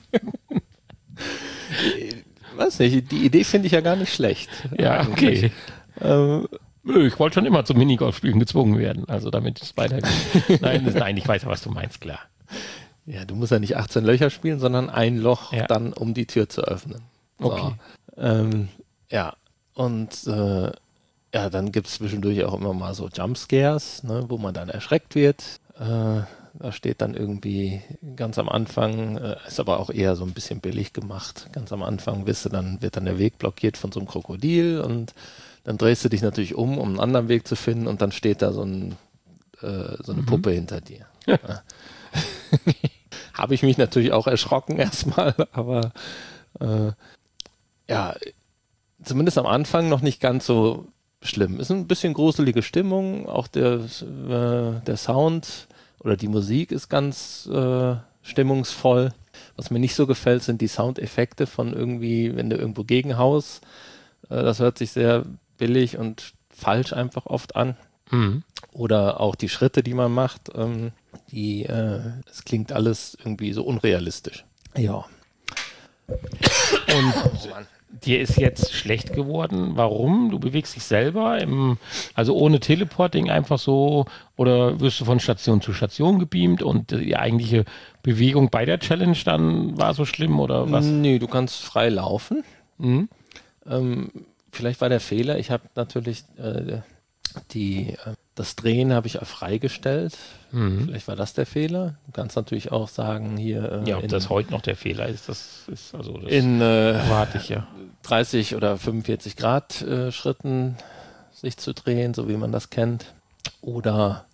Weiß nicht, die Idee finde ich ja gar nicht schlecht. Ja, okay. Ähm, Nö, ich wollte schon immer zum Minigolf-Spielen gezwungen werden, also damit es weitergeht. Nein, das, nein, ich weiß ja, was du meinst, klar. ja, du musst ja nicht achtzehn Löcher spielen, sondern ein Loch Ja. dann, um die Tür zu öffnen. So. Okay. Ähm, ja, und äh, ja, dann gibt es zwischendurch auch immer mal so Jumpscares, ne, wo man dann erschreckt wird. Äh, da steht dann irgendwie ganz am Anfang, äh, ist aber auch eher so ein bisschen billig gemacht. Ganz am Anfang wirst du dann, wird dann der Weg blockiert von so einem Krokodil und dann drehst du dich natürlich um, um einen anderen Weg zu finden und dann steht da so, ein, äh, so eine Mhm. Puppe hinter dir. Ja. Habe ich mich natürlich auch erschrocken erstmal, aber äh, ja, zumindest am Anfang noch nicht ganz so schlimm. Ist ein bisschen gruselige Stimmung, auch der, äh, der Sound oder die Musik ist ganz äh, stimmungsvoll. Was mir nicht so gefällt, sind die Soundeffekte von irgendwie, wenn du irgendwo gegenhaust. Äh, das hört sich sehr billig und falsch einfach oft an. Mhm. Oder auch die Schritte, die man macht, ähm, die, äh, es klingt alles irgendwie so unrealistisch. Ja. Und dir ist jetzt schlecht geworden. Warum? Du bewegst dich selber, im, also ohne Teleporting einfach so, oder wirst du von Station zu Station gebeamt und die eigentliche Bewegung bei der Challenge dann war so schlimm oder was? Nee, du kannst frei laufen. Mhm. Ähm, vielleicht war der Fehler, ich habe natürlich äh, die, äh, das Drehen habe ich freigestellt. Mhm. Vielleicht war das der Fehler. Du kannst natürlich auch sagen, hier äh, Ja, ob in, das heute noch der Fehler ist, das ist also das in äh, erwarte ich ja. dreißig oder fünfundvierzig Grad äh, Schritten sich zu drehen, so wie man das kennt. Oder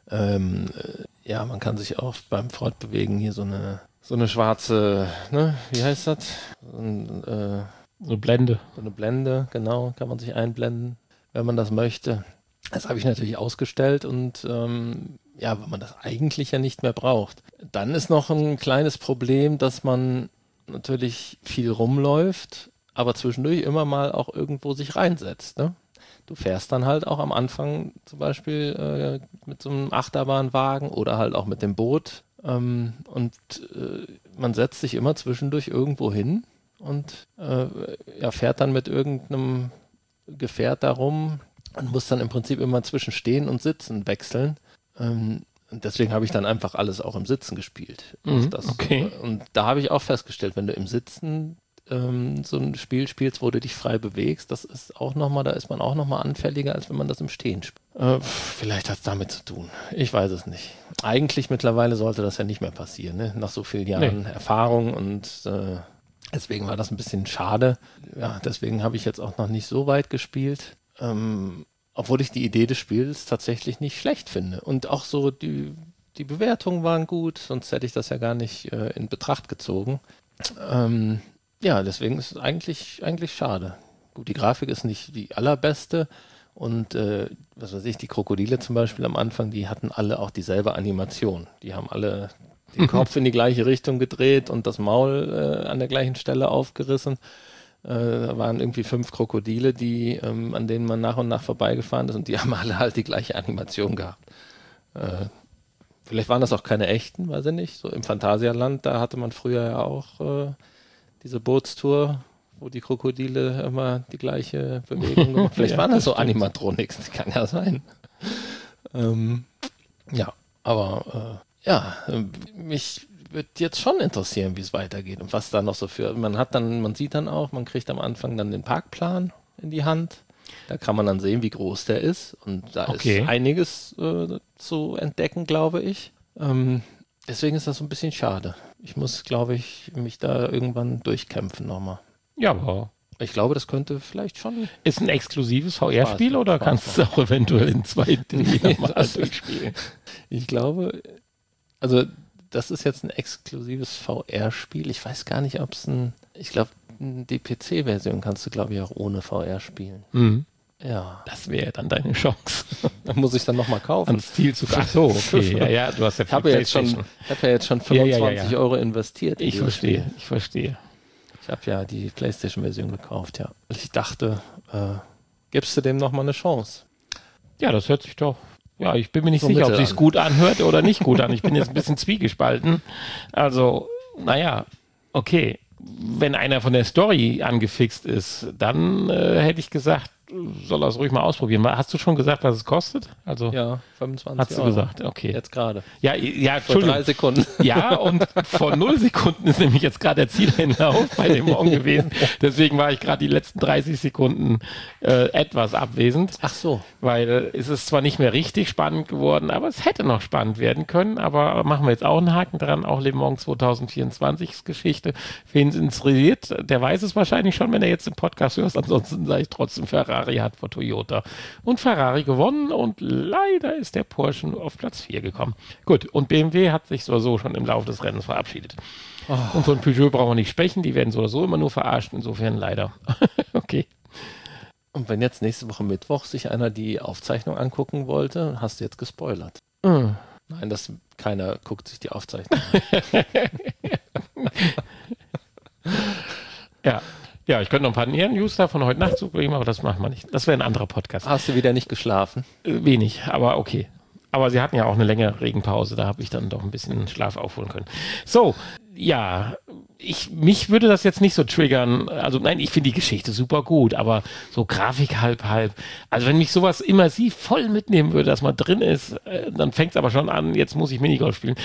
Ähm, äh, ja, man kann sich auch beim Fortbewegen hier so eine so eine schwarze, ne, wie heißt das? So, ein, äh, so eine Blende. So eine Blende, genau, kann man sich einblenden, wenn man das möchte. Das habe ich natürlich ausgestellt und ähm, ja, wenn man das eigentlich ja nicht mehr braucht. Dann ist noch ein kleines Problem, dass man natürlich viel rumläuft, aber zwischendurch immer mal auch irgendwo sich reinsetzt, ne? Du fährst dann halt auch am Anfang zum Beispiel äh, mit so einem Achterbahnwagen oder halt auch mit dem Boot ähm, und äh, man setzt sich immer zwischendurch irgendwo hin und äh, ja, fährt dann mit irgendeinem Gefährt da rum und muss dann im Prinzip immer zwischen Stehen und Sitzen wechseln. Ähm, und deswegen habe ich dann einfach alles auch im Sitzen gespielt. Mhm, das, okay. Und da habe ich auch festgestellt, wenn du im Sitzen ähm, so ein Spiel spielst, wo du dich frei bewegst, das ist auch nochmal, da ist man auch nochmal anfälliger, als wenn man das im Stehen spielt. Äh, vielleicht hat es damit zu tun. Ich weiß es nicht. Eigentlich mittlerweile sollte das ja nicht mehr passieren, ne? Nach so vielen Jahren nee. Erfahrung und äh, deswegen war das ein bisschen schade. Ja, deswegen habe ich jetzt auch noch nicht so weit gespielt. Ähm, obwohl ich die Idee des Spiels tatsächlich nicht schlecht finde. Und auch so die, die Bewertungen waren gut, sonst hätte ich das ja gar nicht äh, in Betracht gezogen. Ähm, ja, deswegen ist es eigentlich, eigentlich schade. Gut, die Grafik ist nicht die allerbeste und äh, was weiß ich, die Krokodile zum Beispiel am Anfang, die hatten alle auch dieselbe Animation. Die haben alle den Kopf in die gleiche Richtung gedreht und das Maul äh, an der gleichen Stelle aufgerissen. Äh, da waren irgendwie fünf Krokodile, die, ähm, an denen man nach und nach vorbeigefahren ist und die haben alle halt die gleiche Animation gehabt. Äh, vielleicht waren das auch keine echten, weiß ich nicht. So im Phantasialand, da hatte man früher ja auch äh, diese Bootstour, wo die Krokodile immer die gleiche Bewegung gemacht haben. Vielleicht ja, waren das, das so stimmt. Animatronics, das kann ja sein. ähm, ja, aber äh, ja, mich würde jetzt schon interessieren, wie es weitergeht und was da noch so für, man hat dann, man sieht dann auch, man kriegt am Anfang dann den Parkplan in die Hand. Da kann man dann sehen, wie groß der ist und da okay. ist einiges äh, zu entdecken, glaube ich. Ähm, deswegen ist das so ein bisschen schade. Ich muss, glaube ich, mich da irgendwann durchkämpfen nochmal. Ja, aber ich glaube, das könnte vielleicht schon... Ist ein exklusives V R-Spiel oder Spaß kannst du es auch eventuell in zwei D mal durchspielen? Ich glaube, also das ist jetzt ein exklusives V R-Spiel. Ich weiß gar nicht, ob es ein... Ich glaube, die P C-Version kannst du, glaube ich, auch ohne V R spielen. Mhm. Ja. Das wäre dann deine Chance. Da muss ich dann nochmal kaufen. Ans Ziel zu kommen. Ach so, okay. Ja, ja, du hast ja ich habe ja jetzt schon, hab ja jetzt schon fünfundzwanzig ja, ja, ja, ja. Euro investiert. Ich verstehe, Spiel. ich verstehe. Ich habe ja die PlayStation-Version gekauft, ja. Ich dachte, äh, gibst du dem nochmal eine Chance? Ja, das hört sich doch... Ja, ich bin mir nicht so sicher, ob es sich gut anhört oder nicht gut an. Ich bin jetzt ein bisschen zwiegespalten. Also, naja, okay. Wenn einer von der Story angefixt ist, dann äh, hätte ich gesagt, soll er es ruhig mal ausprobieren. Hast du schon gesagt, was es kostet? Also, ja, fünfundzwanzig hast du Euro. gesagt, okay. Jetzt gerade. Ja, ja, vor drei Sekunden. Ja, und vor null Sekunden ist nämlich jetzt gerade der Zieleinlauf bei dem Morgen gewesen. Deswegen war ich gerade die letzten dreißig Sekunden äh, etwas abwesend. Ach so. Weil es ist zwar nicht mehr richtig spannend geworden, aber es hätte noch spannend werden können. Aber machen wir jetzt auch einen Haken dran. Auch Le Mans zwanzig vierundzwanzig ist Geschichte. Wen es interessiert, der weiß es wahrscheinlich schon, wenn er jetzt den Podcast hört. Ansonsten sage ich trotzdem, Ferrari hat vor Toyota. Und Ferrari gewonnen und leider ist der Porsche auf Platz vier gekommen. Gut, und B M W hat sich so oder so schon im Laufe des Rennens verabschiedet. Oh. Und von Peugeot brauchen wir nicht sprechen, die werden so oder so immer nur verarscht, insofern leider. Okay. Und wenn jetzt nächste Woche Mittwoch sich einer die Aufzeichnung angucken wollte, hast du jetzt gespoilert. Mm. Nein, das, keiner guckt sich die Aufzeichnung an. Ja. Ja, ich könnte noch ein paar News da von heute Nacht zugeben, aber das machen wir nicht. Das wäre ein anderer Podcast. Hast du wieder nicht geschlafen? Äh, wenig, aber okay. Aber sie hatten ja auch eine längere Regenpause, da habe ich dann doch ein bisschen Schlaf aufholen können. So, ja, ich, mich würde das jetzt nicht so triggern. Also nein, ich finde die Geschichte super gut, aber so Grafik halb, halb. Also wenn mich sowas immersiv voll mitnehmen würde, dass man drin ist, äh, dann fängt es aber schon an, jetzt muss ich Minigolf spielen.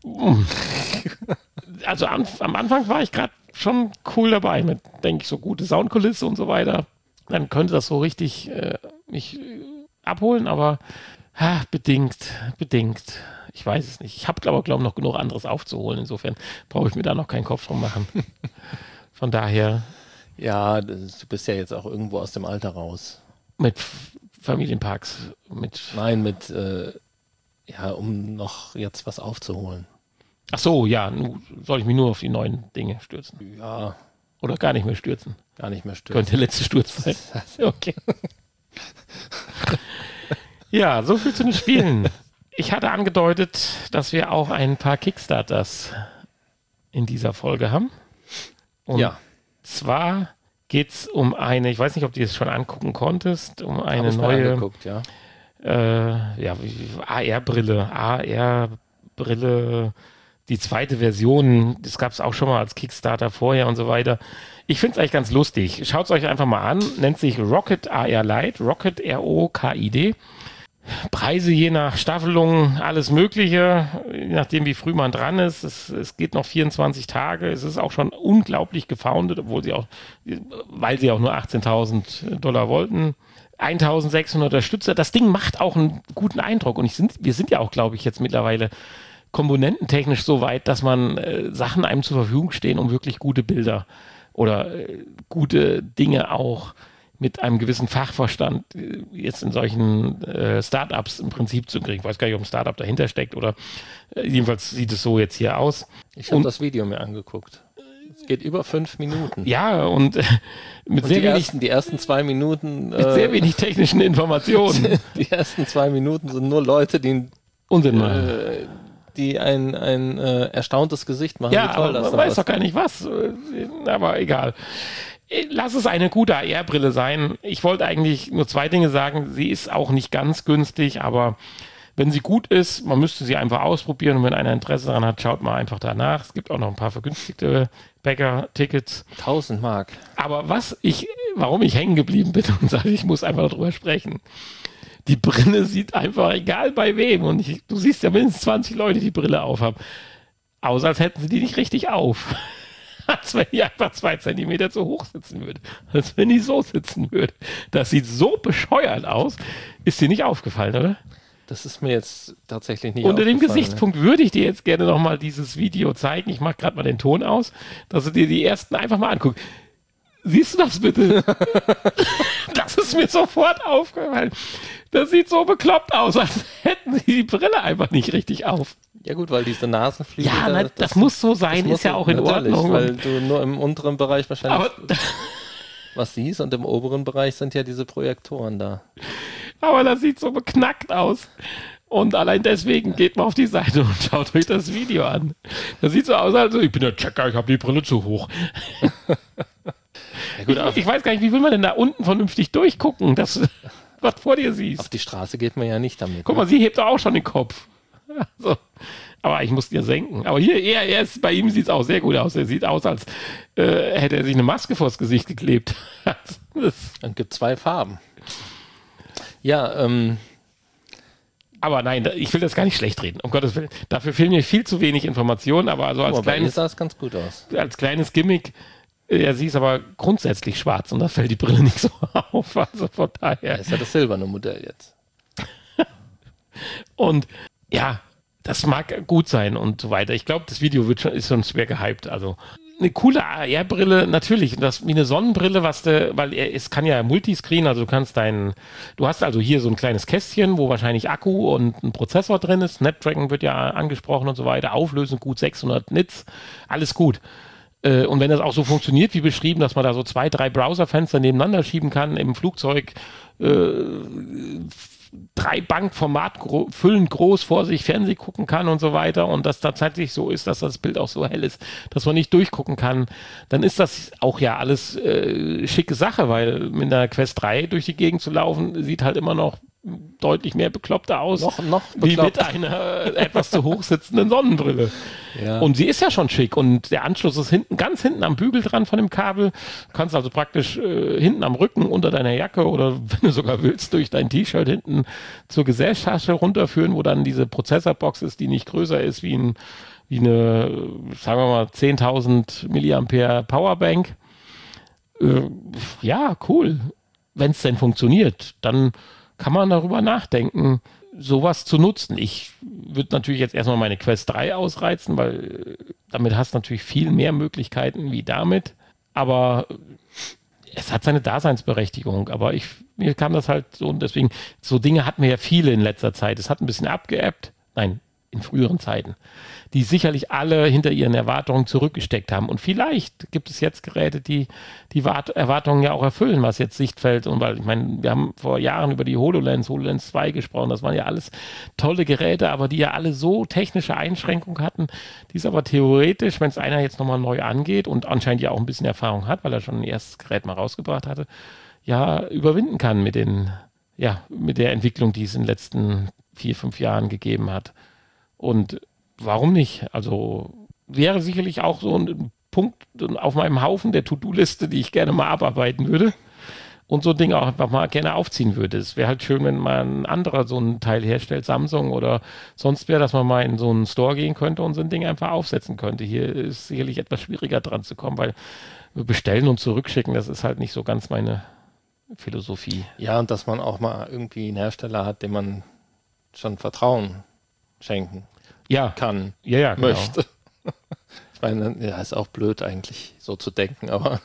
Also am, am Anfang war ich gerade schon cool dabei mit, denke ich, so gute Soundkulisse und so weiter. Dann könnte das so richtig äh, mich äh, abholen, aber ha, bedingt, bedingt. Ich weiß es nicht. Ich habe, glaube ich, noch genug anderes aufzuholen. Insofern brauche ich mir da noch keinen Kopf drum machen. Von daher. Ja, du bist ja jetzt auch irgendwo aus dem Alter raus. Mit Familienparks. Mit Nein, mit, äh, Ja, um noch jetzt was aufzuholen. Ach so, ja, nu soll ich mich nur auf die neuen Dinge stürzen? Ja. Oder gar nicht mehr stürzen? Gar nicht mehr stürzen. Könnte der letzte Sturz sein. Okay. Ja, so viel zu den Spielen. Ich hatte angedeutet, dass wir auch ein paar Kickstarters in dieser Folge haben. Und ja. zwar geht es um eine, ich weiß nicht, ob du das schon angucken konntest, um eine Hab ich mir neue angeguckt, ja. äh, ja, A R-Brille, A R-Brille, die zweite Version, das gab es auch schon mal als Kickstarter vorher und so weiter. Ich finde es eigentlich ganz lustig. Schaut es euch einfach mal an. Nennt sich Rocket A R Lite, Rocket R O K I D. Preise je nach Staffelung, alles Mögliche, je nachdem wie früh man dran ist. Es, es geht noch vierundzwanzig Tage. Es ist auch schon unglaublich gefoundet, obwohl sie auch, weil sie auch nur achtzehntausend Dollar wollten. eintausendsechshundert Unterstützer. Das Ding macht auch einen guten Eindruck. Und ich sind, wir sind ja auch, glaube ich, jetzt mittlerweile komponententechnisch so weit, dass man äh, Sachen einem zur Verfügung stehen, um wirklich gute Bilder oder äh, gute Dinge auch mit einem gewissen Fachverstand äh, jetzt in solchen äh, Startups im Prinzip zu kriegen. Ich weiß gar nicht, ob ein Startup dahinter steckt oder äh, jedenfalls sieht es so jetzt hier aus. Ich habe das Video mir angeguckt. Es geht über fünf Minuten. Ja, und äh, mit und sehr die wenig, ersten, die ersten zwei Minuten mit äh, sehr wenig technischen Informationen. Die ersten zwei Minuten sind nur Leute, die Unsinn machen. Äh, die ein, ein äh, erstauntes Gesicht machen. Ja, wie toll aber das man weiß doch gar nicht was. Aber egal. Lass es eine gute A R-Brille sein. Ich wollte eigentlich nur zwei Dinge sagen. Sie ist auch nicht ganz günstig, aber wenn sie gut ist, man müsste sie einfach ausprobieren. Und wenn einer Interesse daran hat, schaut mal einfach danach. Es gibt auch noch ein paar vergünstigte Bäcker-Tickets. tausend Mark. Aber was ich, warum ich hängen geblieben bin und sage, ich muss einfach darüber sprechen. Die Brille sieht einfach, egal bei wem, und ich, du siehst ja mindestens zwanzig Leute, die Brille aufhaben, aus, als hätten sie die nicht richtig auf. Als wenn die einfach zwei Zentimeter zu hoch sitzen würde. Als wenn die so sitzen würde. Das sieht so bescheuert aus. Ist dir nicht aufgefallen, oder? Das ist mir jetzt tatsächlich nicht Unter dem aufgefallen, Gesichtspunkt würde ich dir jetzt gerne nochmal dieses Video zeigen. Ich mache gerade mal den Ton aus, dass du dir die ersten einfach mal anguckst. Siehst du das bitte? Das ist mir sofort aufgefallen. Das sieht so bekloppt aus, als hätten sie die Brille einfach nicht richtig auf. Ja gut, weil diese Nasenflügel... Ja, na, das, das muss so sein, ist ja auch in Ordnung. Weil du nur im unteren Bereich wahrscheinlich aber, was siehst und im oberen Bereich sind ja diese Projektoren da. Aber das sieht so beknackt aus. Und allein deswegen geht mal auf die Seite und schaut euch das Video an. Das sieht so aus, als ich bin der Checker, ich habe die Brille zu hoch. Ja, gut, ich, ich weiß gar nicht, wie will man denn da unten vernünftig durchgucken, dass was vor dir siehst. Auf die Straße geht man ja nicht damit. Guck mal, sie hebt doch auch schon den Kopf. Also, aber ich muss dir senken. Aber hier, er, er ist, bei ihm sieht es auch sehr gut aus. Er sieht aus, als äh, hätte er sich eine Maske vors Gesicht geklebt. Und gibt zwei Farben. Ja, ähm. Aber nein, ich will das gar nicht schlecht reden, um Gottes Willen. Dafür fehlen mir viel zu wenig Informationen, aber also als, oh, kleines, sah es ganz gut aus. Als kleines Gimmick, ja, sie ist aber grundsätzlich schwarz und da fällt die Brille nicht so auf. Also von daher. Das ist ja das silberne Modell jetzt. Und ja, das mag gut sein und so weiter. Ich glaube, das Video wird schon, ist schon schwer gehypt. Also eine coole A R-Brille, natürlich, das wie eine Sonnenbrille, was de, weil es kann ja Multiscreen, also du kannst deinen, du hast also hier so ein kleines Kästchen, wo wahrscheinlich Akku und ein Prozessor drin ist. Snapdragon wird ja angesprochen und so weiter. Auflösend gut sechshundert Nits, alles gut. Und wenn das auch so funktioniert, wie beschrieben, dass man da so zwei, drei Browserfenster nebeneinander schieben kann, im Flugzeug äh, drei Bankformat gro- füllend groß vor sich Fernsehen gucken kann und so weiter und das tatsächlich so ist, dass das Bild auch so hell ist, dass man nicht durchgucken kann, dann ist das auch ja alles äh, schicke Sache, weil mit einer Quest drei durch die Gegend zu laufen, sieht halt immer noch deutlich mehr bekloppter aus, noch, noch wie mit einer etwas zu hoch sitzenden Sonnenbrille. Ja. Und sie ist ja schon schick und der Anschluss ist hinten, ganz hinten am Bügel dran von dem Kabel. Du kannst also praktisch äh, hinten am Rücken unter deiner Jacke oder wenn du sogar willst, durch dein T-Shirt hinten zur Gesäßtasche runterführen, wo dann diese Prozessorbox ist, die nicht größer ist wie, ein, wie eine, sagen wir mal, zehntausend Milliampere Powerbank. Äh, ja, cool. Wenn es denn funktioniert, dann kann man darüber nachdenken, sowas zu nutzen. Ich würde natürlich jetzt erstmal meine Quest drei ausreizen, weil damit hast du natürlich viel mehr Möglichkeiten wie damit. Aber es hat seine Daseinsberechtigung. Aber ich, mir kam das halt so und deswegen, so Dinge hatten wir ja viele in letzter Zeit. Es hat ein bisschen abgeebbt. nein, in früheren Zeiten, die sicherlich alle hinter ihren Erwartungen zurückgesteckt haben. Und vielleicht gibt es jetzt Geräte, die die Erwartungen ja auch erfüllen, was jetzt Sichtfeld und weil, ich meine, wir haben vor Jahren über die HoloLens, HoloLens zwei gesprochen, das waren ja alles tolle Geräte, aber die ja alle so technische Einschränkungen hatten, die es aber theoretisch, wenn es einer jetzt nochmal neu angeht und anscheinend ja auch ein bisschen Erfahrung hat, weil er schon ein erstes Gerät mal rausgebracht hatte, ja, überwinden kann mit den, ja, mit der Entwicklung, die es in den letzten vier, fünf Jahren gegeben hat. Und warum nicht? Also wäre sicherlich auch so ein Punkt auf meinem Haufen der To-Do-Liste, die ich gerne mal abarbeiten würde und so ein Ding auch einfach mal gerne aufziehen würde. Es wäre halt schön, wenn mal ein anderer so ein Teil herstellt, Samsung oder sonst wer, dass man mal in so einen Store gehen könnte und so ein Ding einfach aufsetzen könnte. Hier ist sicherlich etwas schwieriger dran zu kommen, weil bestellen und zurückschicken, das ist halt nicht so ganz meine Philosophie. Ja, und dass man auch mal irgendwie einen Hersteller hat, dem man schon Vertrauen schenken ja. kann, ja, ja, genau. möchte. Ich meine, ja, ist auch blöd eigentlich, so zu denken, aber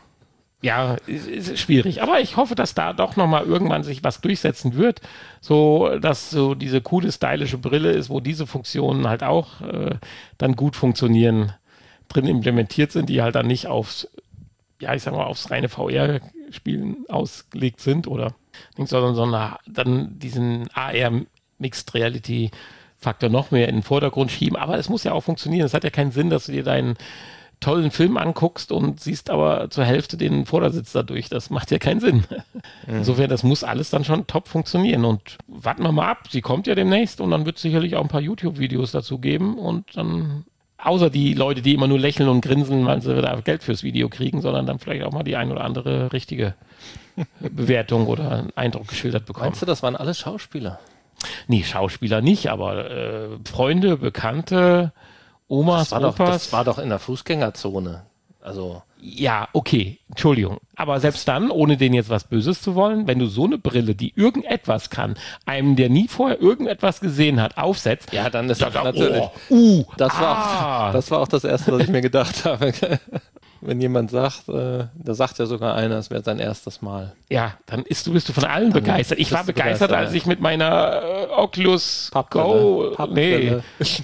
ja, ist, ist schwierig. Aber ich hoffe, dass da doch nochmal irgendwann sich was durchsetzen wird, so dass so diese coole, stylische Brille ist, wo diese Funktionen halt auch äh, dann gut funktionieren, drin implementiert sind, die halt dann nicht aufs, ja, ich sag mal, aufs reine V R-Spielen ausgelegt sind oder sondern, sondern dann diesen A R Mixed Reality Faktor noch mehr in den Vordergrund schieben, aber es muss ja auch funktionieren. Es hat ja keinen Sinn, dass du dir deinen tollen Film anguckst und siehst aber zur Hälfte den Vordersitz dadurch. Das macht ja keinen Sinn. Mhm. Insofern, das muss alles dann schon top funktionieren und warten wir mal ab. Sie kommt ja demnächst und dann wird es sicherlich auch ein paar YouTube-Videos dazu geben und dann, außer die Leute, die immer nur lächeln und grinsen, weil sie da Geld fürs Video kriegen, sondern dann vielleicht auch mal die ein oder andere richtige Bewertung oder einen Eindruck geschildert bekommen. Meinst du, das waren alles Schauspieler? Nee, Schauspieler nicht, aber äh, Freunde, Bekannte, Omas, das war Opas. Doch, das war doch in der Fußgängerzone. Also ja, okay, Entschuldigung. Aber selbst dann, ohne denen jetzt was Böses zu wollen, wenn du so eine Brille, die irgendetwas kann, einem, der nie vorher irgendetwas gesehen hat, aufsetzt. Ja, dann ist das natürlich. Oh, uh, das, ah. war auch, das war auch das Erste, was ich mir gedacht habe. Wenn jemand sagt, äh, da sagt ja sogar einer, es wäre sein erstes Mal. Ja, dann ist, du bist du von allen dann begeistert. Ich war begeistert, begeistert, als ich mit meiner äh, Oculus Go nee,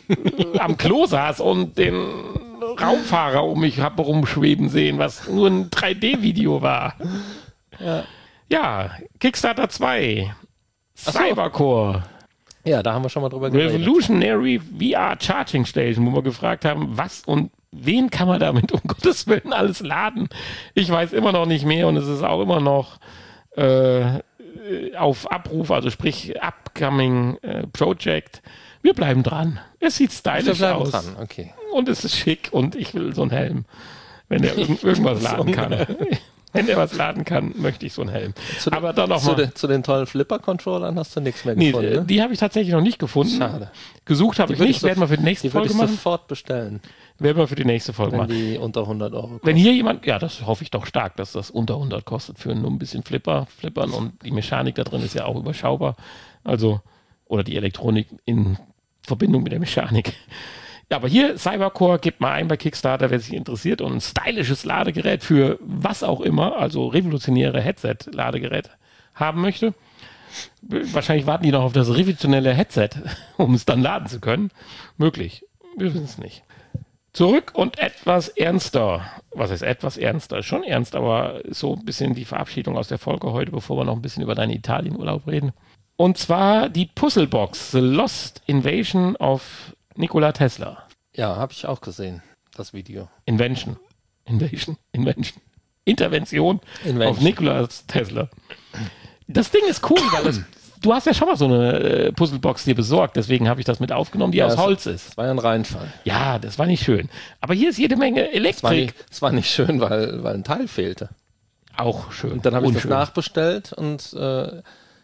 am Klo saß und den Raumfahrer um mich habe rumschweben sehen, was nur ein drei D-Video war. Ja, ja, Kickstarter zwei, Cybercore. Ja, da haben wir schon mal drüber geredet. Revolutionary V R Charging Station, wo wir gefragt haben, was und wen kann man damit um Gottes Willen alles laden? Ich weiß immer noch nicht mehr und es ist auch immer noch äh, auf Abruf, also sprich Upcoming äh, Project. Wir bleiben dran. Es sieht stylisch wir aus. Dran. Okay. Und es ist schick und ich will so einen Helm, wenn der irg irgendwas laden kann. Wenn der was laden kann, möchte ich so einen Helm. Zu Aber dann noch zu, mal. Den, zu den tollen Flipper-Controllern hast du nichts mehr nee, gefunden. Ne? Die habe ich tatsächlich noch nicht gefunden. Schade. Gesucht habe ich nicht. Werden wir für die nächste die Folge machen. Die würde ich sofort bestellen. Werden wir für die nächste Folge wenn machen. Wenn die unter hundert Euro kosten. Wenn hier jemand, ja, das hoffe ich doch stark, dass das unter hundert kostet für nur ein bisschen Flipper, Flippern und die Mechanik da drin ist ja auch überschaubar. Also, oder die Elektronik in Verbindung mit der Mechanik. Ja, aber hier, Cybercore, gebt mal ein bei Kickstarter, wer sich interessiert und ein stylisches Ladegerät für was auch immer, also revolutionäre Headset-Ladegerät haben möchte. Wahrscheinlich warten die noch auf das revolutionäre Headset, um es dann laden zu können. Möglich. Wir wissen es nicht. Zurück und etwas ernster. Was ist etwas ernster? Schon ernst, aber so ein bisschen die Verabschiedung aus der Folge heute, bevor wir noch ein bisschen über deinen Italienurlaub reden. Und zwar die Puzzlebox, The Lost Invasion of Nikola Tesla. Ja, habe ich auch gesehen, das Video. Invention. Invasion. Invention. Intervention Invention. auf Nikola Tesla. Das Ding ist cool, weil das, du hast ja schon mal so eine äh, Puzzlebox dir besorgt, deswegen habe ich das mit aufgenommen, die ja, aus Holz ist. Das war ja ein Reinfall. Ja, das war nicht schön. Aber hier ist jede Menge Elektrik. Das war nicht, das war nicht schön, weil, weil ein Teil fehlte. Auch schön. Und dann habe ich das nachbestellt und äh,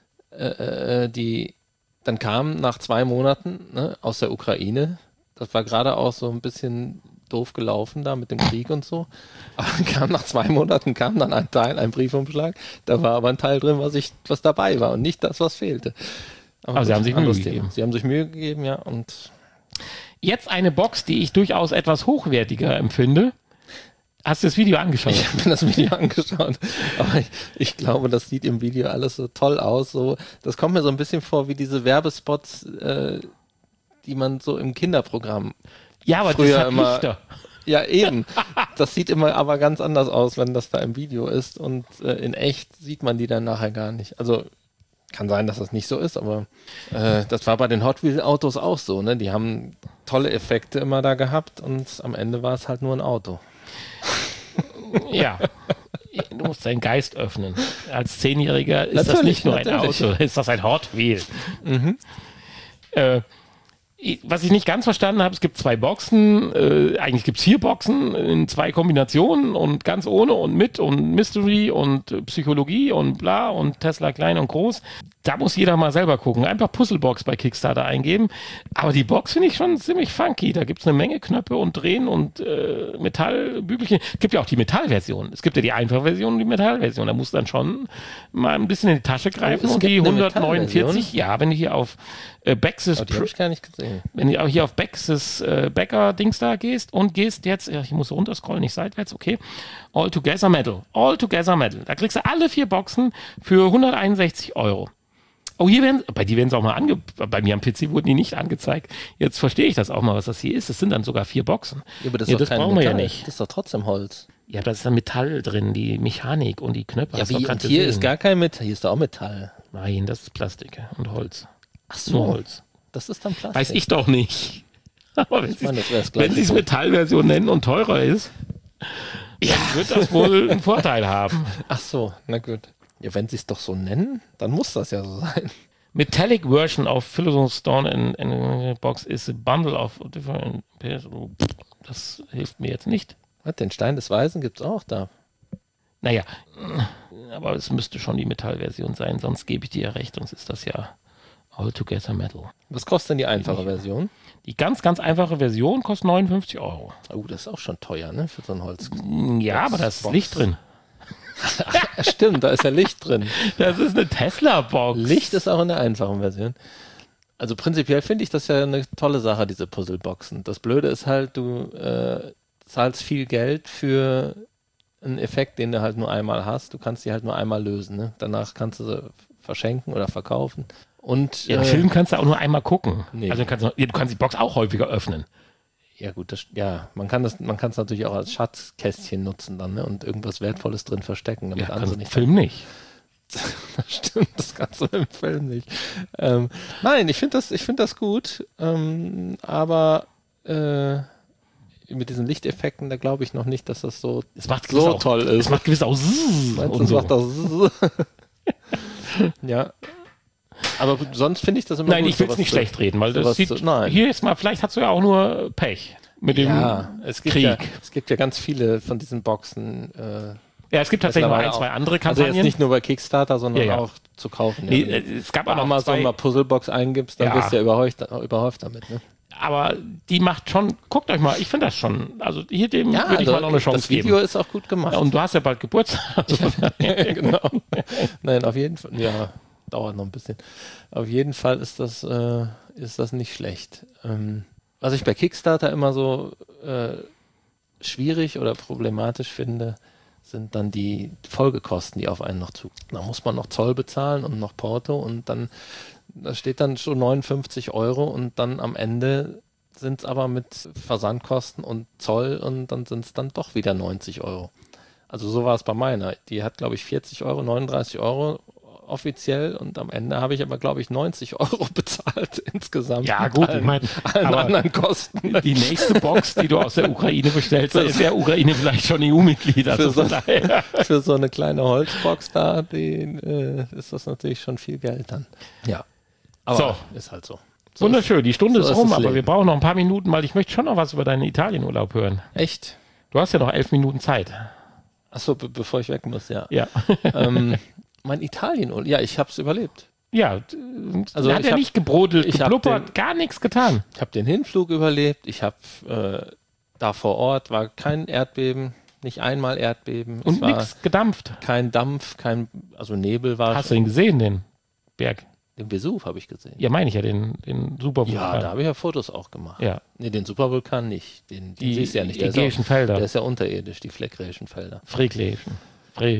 äh, die dann kam nach zwei Monaten ne, aus der Ukraine, das war gerade auch so ein bisschen doof gelaufen da mit dem Krieg und so, aber dann kam nach zwei Monaten kam dann ein Teil, ein Briefumschlag, da war aber ein Teil drin, was ich, was dabei war und nicht das, was fehlte. Aber also Sie haben sich Mühe gegeben. Thema. Sie haben sich Mühe gegeben, ja. Und jetzt eine Box, die ich durchaus etwas hochwertiger empfinde. Hast du das Video angeschaut? Ich habe mir das Video angeschaut, aber ich, ich glaube, das sieht im Video alles so toll aus. So, das kommt mir so ein bisschen vor wie diese Werbespots, äh, die man so im Kinderprogramm Ja, aber früher das hat immer, Lichter. Ja, eben. Das sieht immer aber ganz anders aus, wenn das da im Video ist und äh, in echt sieht man die dann nachher gar nicht. Also kann sein, dass das nicht so ist, aber äh, das war bei den Hot Wheels Autos auch so, ne? Die haben tolle Effekte immer da gehabt und am Ende war es halt nur ein Auto. Ja. Du musst deinen Geist öffnen. Als Zehnjähriger ist Natürlich, das nicht nur natürlich. ein Auto, ist das ein Hot Wheel. Mhm. Äh, Was ich nicht ganz verstanden habe, es gibt zwei Boxen, äh, eigentlich gibt es vier Boxen in zwei Kombinationen und ganz ohne und mit und Mystery und äh, Psychologie und bla und Tesla klein und groß. Da muss jeder mal selber gucken. Einfach Puzzlebox bei Kickstarter eingeben. Aber die Box finde ich schon ziemlich funky. Da gibt es eine Menge Knöpfe und Drehen und äh, Metallbügelchen. Es gibt ja auch die Metallversion. Es gibt ja die einfache Version und die Metallversion. Da musst du dann schon mal ein bisschen in die Tasche greifen. Oh, und die eine hundertneunundvierzig, ja, wenn du hier auf äh, Baxis oh, die habe ich gar nicht gesehen. Wenn du auch hier auf Baxis äh, Bäcker-Dings da gehst und gehst jetzt, ja, ich muss runterscrollen, nicht seitwärts, okay, All Together Metal, All Together Metal, da kriegst du alle vier Boxen für hunderteinundsechzig Euro. Oh, hier werden, bei dir werden sie auch mal ange, bei mir am P C wurden die nicht angezeigt. Jetzt verstehe ich das auch mal, was das hier ist. Es sind dann sogar vier Boxen. Ja, aber das, ja, ist das doch kein brauchen wir Metall. ja nicht. Das ist doch trotzdem Holz. Ja, da ist dann Metall drin, die Mechanik und die Knöpfe. Ja, wie, und hier gesehen. Ist gar kein Metall, hier ist doch auch Metall. Nein, das ist Plastik und Holz. Ach so. Nur Holz. Das ist dann Plastik. Weiß ich doch nicht. Aber wenn meine, sie es Metallversion nennen und teurer ist, ja, dann wird das wohl einen Vorteil haben. Ach so, na gut. Ja, wenn sie es doch so nennen, dann muss das ja so sein. Metallic version of Philosopher's Stone in, in box is a bundle of different pairs. Das hilft mir jetzt nicht. Was, den Stein des Weisen gibt es auch da. Naja, aber es müsste schon die Metallversion sein, sonst gebe ich dir ja recht, sonst ist das ja All Together Metal. Was kostet denn die einfache Version? Die ganz, ganz einfache Version kostet neunundfünfzig Euro. Oh, das ist auch schon teuer, ne, für so ein Holz. Ja, aber da ist Box. Licht drin. Ach, stimmt, da ist ja Licht drin. Das ist eine Tesla-Box. Licht ist auch in der einfachen Version. Also prinzipiell finde ich das ja eine tolle Sache, diese Puzzleboxen. Das Blöde ist halt, du äh, zahlst viel Geld für einen Effekt, den du halt nur einmal hast. Du kannst die halt nur einmal lösen. Ne? Danach kannst du sie verschenken oder verkaufen. Und, ja, den äh, Film kannst du auch nur einmal gucken. Nee. Also du kannst, du kannst die Box auch häufiger öffnen. Ja gut, das, ja, man kann das, man kann es natürlich auch als Schatzkästchen nutzen dann, ne? Und irgendwas Wertvolles drin verstecken, damit Ja, andere im nicht. Film nicht. Das stimmt, das kannst du im Film nicht. Ähm, nein, ich finde das, ich finde das gut, ähm, aber äh, mit diesen Lichteffekten, da glaube ich noch nicht, dass das so, Es macht so auch, toll ist. Es macht gewiss auch Zzz Meinst du, und das so. macht das ja. Aber sonst finde ich das immer Nein, gut. ich will es sowas nicht zu- schlecht reden, weil das sowas sieht, zu- nein. hier ist mal, vielleicht hast du ja auch nur Pech mit dem Ja, es gibt Krieg. ja, es gibt ja ganz viele von diesen Boxen. Äh, Ja, es gibt tatsächlich noch ein, mittlerweile zwei auch. andere Also Kampagnen. jetzt nicht nur bei Kickstarter, sondern Ja, ja. auch zu kaufen. Nee, ja. äh, es gab Bei auch noch Amazon zwei, mal Puzzlebox eingibst, dann Ja. wirst du ja überhäuft, überhäuft damit. Ne? aber die macht schon, guckt euch mal, ich finde das schon, also hier dem Ja, würde ich also mal noch eine Chance das Video geben. ist auch gut gemacht. Ja, und du hast ja bald Geburtstag. genau. Nein, auf jeden Fall. Ja, dauert noch ein bisschen. Auf jeden Fall ist das, äh, ist das nicht schlecht. Ähm, was ich bei Kickstarter immer so äh, schwierig oder problematisch finde, sind dann die Folgekosten, die auf einen noch zu. Da muss man noch Zoll bezahlen und noch Porto und dann, da steht dann schon neunundfünfzig Euro und dann am Ende sind es aber mit Versandkosten und Zoll und dann sind es dann doch wieder neunzig Euro. Also so war es bei meiner. Die hat, glaube ich, vierzig Euro, neununddreißig Euro offiziell und am Ende habe ich aber, glaube ich, neunzig Euro bezahlt insgesamt. Ja, mit gut, allen, ich meine, allen aber anderen Kosten. die nächste Box, die du aus der Ukraine bestellst, da ist der Ukraine vielleicht schon E U-Mitglied. Also Für so- von daher. Für so eine kleine Holzbox da, die, äh, ist das natürlich schon viel Geld dann. Ja, aber ist halt so. so Wunderschön, die Stunde so ist ist rum, das aber Leben. wir brauchen noch ein paar Minuten, weil ich möchte schon noch was über deinen Italienurlaub hören. ist echt. Du hast ja noch elf Minuten Zeit. Achso, be bevor ich weg muss, ja. Ja. ähm, mein Italien, ja, ich habe es überlebt. Ja, Also also hat ich ja hab- nicht gebrodelt, ich hab geblubbert, den- gar nichts getan. Ich habe den Hinflug überlebt. Ich habe äh, da vor Ort war kein Erdbeben, nicht einmal Erdbeben. Und es war nichts gedampft. kein Dampf, kein, also Nebel war. Hast du ihn gesehen, den Berg? Den Vesuv habe ich gesehen. Ja, meine ich ja, den, den Supervulkan. Ja, da habe ich ja Fotos auch gemacht. Ja. Nee, den Supervulkan nicht. Den, den Die siehst du ja nicht. Der ist, ägäischen auch, Felder. der ist ja unterirdisch, die Phlegrischen Felder. Phlegräischen. Fre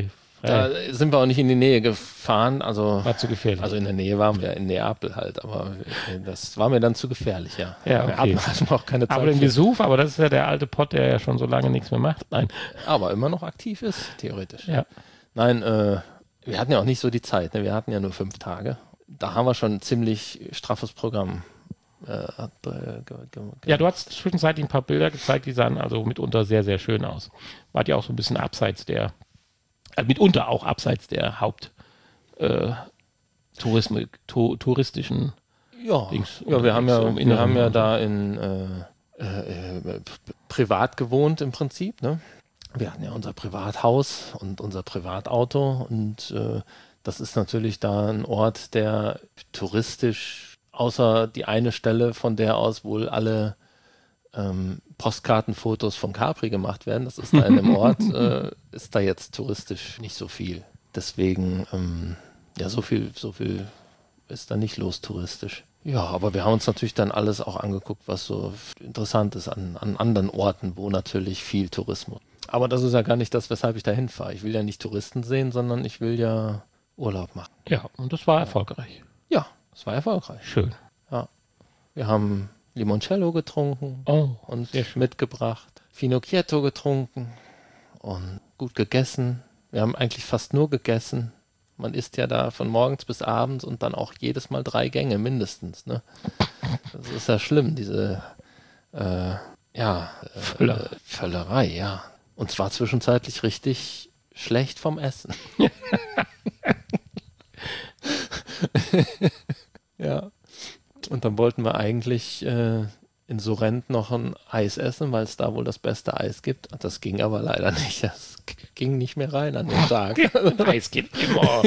Da sind wir auch nicht in die Nähe gefahren. Also, war zu gefährlich. Also in der Nähe waren wir in Neapel halt, aber das war mir dann zu gefährlich, ja. Ja, okay. Wir hatten auch keine Zeit. Aber den Vesuv, aber das ist ja der alte Pott, der ja schon so lange nichts mehr macht. Nein. Aber immer noch aktiv ist, theoretisch. Ja. Nein, äh, wir hatten ja auch nicht so die Zeit. Ne? Wir hatten ja nur fünf Tage. Da haben wir schon ein ziemlich straffes Programm. Äh, ja, du hast zwischenzeitlich ein paar Bilder gezeigt, die sahen also mitunter sehr, sehr schön aus. Wart ja auch so ein bisschen abseits der, äh, mitunter auch abseits der Haupt äh, Tourismus, to, touristischen ja. Dings. Ja, wir haben ja, so wir haben ja da in äh, äh, äh, privat gewohnt im Prinzip. Ne? Wir hatten ja unser Privathaus und unser Privatauto und äh, das ist natürlich da ein Ort, der touristisch, außer die eine Stelle, von der aus wohl alle ähm, Postkartenfotos von Capri gemacht werden, das ist da in dem Ort, äh, ist da jetzt touristisch nicht so viel. Deswegen, ähm, ja, so viel, so viel ist da nicht los touristisch. Ja, aber wir haben uns natürlich dann alles auch angeguckt, was so interessant ist an, an anderen Orten, wo natürlich viel Tourismus. Aber das ist ja gar nicht das, weshalb ich da hinfahre. Ich will ja nicht Touristen sehen, sondern ich will ja Urlaub machen. Ja, und das war erfolgreich. Ja, es war erfolgreich. Schön. Ja. Wir haben Limoncello getrunken oh, und mitgebracht, Finocchietto getrunken und gut gegessen. Wir haben eigentlich fast nur gegessen. Man isst ja da von morgens bis abends und dann auch jedes Mal drei Gänge mindestens. Ne? Das ist ja schlimm, diese äh, ja, äh, Völler. Völlerei, ja. Und zwar zwischenzeitlich richtig schlecht vom Essen. Ja. Und dann wollten wir eigentlich äh, in Sorrent noch ein Eis essen, weil es da wohl das beste Eis gibt. Das ging aber leider nicht. Das ging nicht mehr rein an dem Tag. Eis geht immer.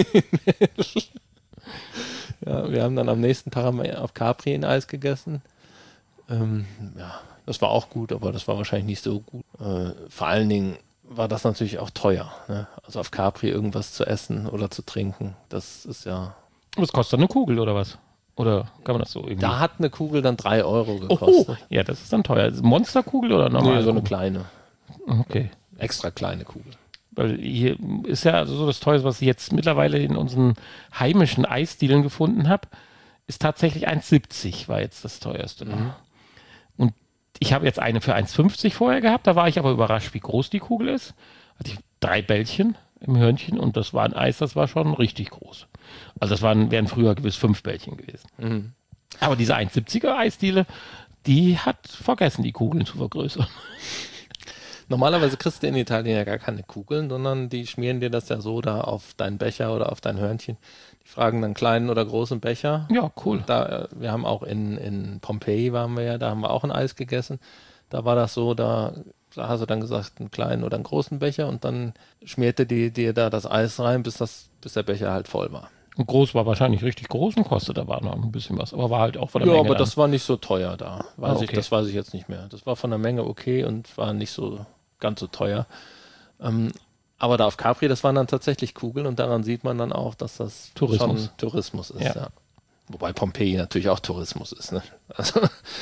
Ja, wir haben dann am nächsten Tag auf Capri ein Eis gegessen. Ähm, ja, das war auch gut, aber das war wahrscheinlich nicht so gut. Äh, vor allen Dingen war das natürlich auch teuer. Ne? Also auf Capri irgendwas zu essen oder zu trinken, das ist ja... Was kostet eine Kugel oder was? Oder kann man das so irgendwie? Da hat eine Kugel dann drei Euro Oh, gekostet. ja, das ist dann teuer. Monsterkugel oder normal? Nee, so eine Kugel? kleine. Okay. Extra kleine Kugel. Weil hier ist ja also so das Teuerste, was ich jetzt mittlerweile in unseren heimischen Eisdielen gefunden habe, ist tatsächlich eins siebzig war jetzt das teuerste. Mhm. Und ich habe jetzt eine für eins fünfzig vorher gehabt, da war ich aber überrascht, wie groß die Kugel ist. Hatte ich drei Bällchen im Hörnchen und das war ein Eis, das war schon richtig groß. Also das waren, wären früher gewiss fünf Bällchen gewesen. Mhm. Aber diese eins siebziger Eisdiele, die hat vergessen, die Kugeln zu vergrößern. Normalerweise kriegst du in Italien ja gar keine Kugeln, sondern die schmieren dir das ja so da auf deinen Becher oder auf dein Hörnchen. Die fragen dann kleinen oder großen Becher. Ja, cool. Da, wir haben auch in, in Pompeji waren wir ja, da haben wir auch ein Eis gegessen. Da war das so, da, da hast du dann gesagt, einen kleinen oder einen großen Becher und dann schmierte die dir da das Eis rein, bis, das, bis der Becher halt voll war. Und groß war wahrscheinlich richtig groß und kostet aber noch ein bisschen was, aber war halt auch von der ja, Menge aber dann. das war nicht so teuer da. Weiß Ah, okay. ich, das weiß ich jetzt nicht mehr. Das war von der Menge okay und war nicht so ganz so teuer. Ähm, aber da auf Capri, das waren dann tatsächlich Kugeln und daran sieht man dann auch, dass das Tourismus. schon Tourismus ist. Ja. Ja. Wobei Pompeji natürlich auch Tourismus ist. Ne? Also,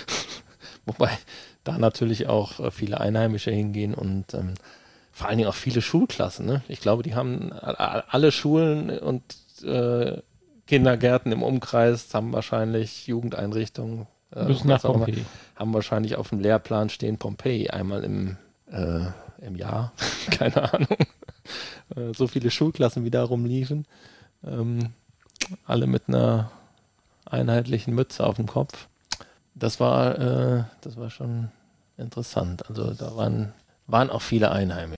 wobei da natürlich auch äh, viele Einheimische hingehen und ähm, vor allen Dingen auch viele Schulklassen. Ne? Ich glaube, die haben a- alle Schulen und äh, Kindergärten im Umkreis, haben wahrscheinlich Jugendeinrichtungen, äh, Bis nach was auch immer, Pompeji. haben wahrscheinlich auf dem Lehrplan stehen Pompeji einmal im, äh, im Jahr, keine Ahnung. Äh, so viele Schulklassen, wie da rumliefen, ähm, alle mit einer einheitlichen Mütze auf dem Kopf. Das war, äh, das war schon interessant. Also da waren, waren auch viele Einheimische.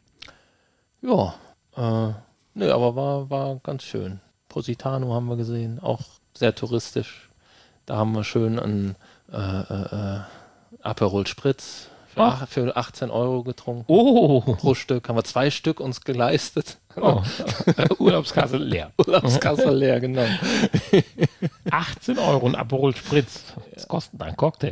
Ja, äh, nö, aber war, war ganz schön. Positano haben wir gesehen, auch sehr touristisch. Da haben wir schön einen äh, äh, Aperol Spritz für, Ach. ach, für achtzehn Euro getrunken. Oh, Pro Stück haben wir zwei Stück uns geleistet. oh. Urlaubskasse leer. Urlaubskasse leer, genau. achtzehn Euro ein Aperol Spritz. Was kostet ein Cocktail?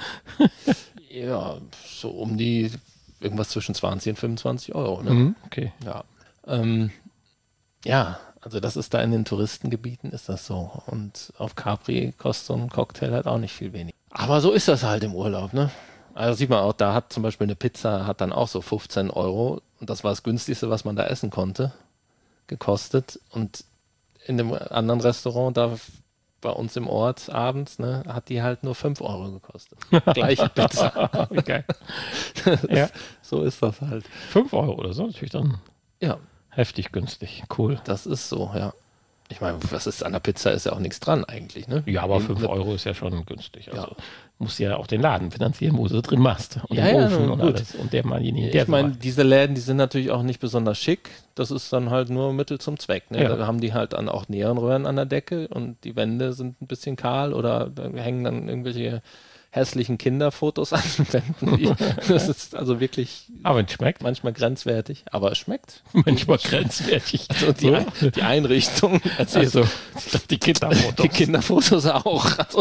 Ja, so um die irgendwas zwischen zwanzig und fünfundzwanzig Euro. Ne? Mhm, okay. Ja. Ähm, ja, also das ist da in den Touristengebieten ist das so. Und auf Capri kostet so ein Cocktail halt auch nicht viel weniger. Aber so ist das halt im Urlaub, ne? Also sieht man auch, da hat zum Beispiel eine Pizza hat dann auch so fünfzehn Euro und das war das günstigste, was man da essen konnte. gekostet. Und in dem anderen Restaurant, da bei uns im Ort abends, ne, hat die halt nur fünf Euro gekostet. Gleiche Pizza. Okay. Ja. So ist das halt. fünf Euro oder so, natürlich dann ja. heftig günstig. Cool. Das ist so, ja. Ich meine, was ist an der Pizza, ist ja auch nichts dran eigentlich, ne? Ja, aber fünf Euro ist ja schon günstig. Also ja. musst ja auch den Laden finanzieren, wo du drin machst. Und ja, den ja, Ofen no, und gut. alles. Und der manjenige, der Ich meine, diese Läden, die sind natürlich auch nicht besonders schick. Das ist dann halt nur Mittel zum Zweck. Ne? Ja. Da haben die halt dann auch Neonröhren an der Decke und die Wände sind ein bisschen kahl oder da hängen dann irgendwelche hässlichen Kinderfotos an den Wänden. Das ist also wirklich aber es schmeckt. Manchmal grenzwertig, aber es schmeckt. Manchmal grenzwertig. Also die, so. die Einrichtung. Also, die Kinderfotos. Die Kinderfotos auch. Also,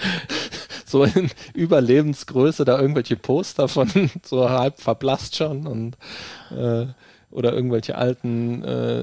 so in Überlebensgröße da irgendwelche Poster von so halb verblasst schon und äh, oder irgendwelche alten äh,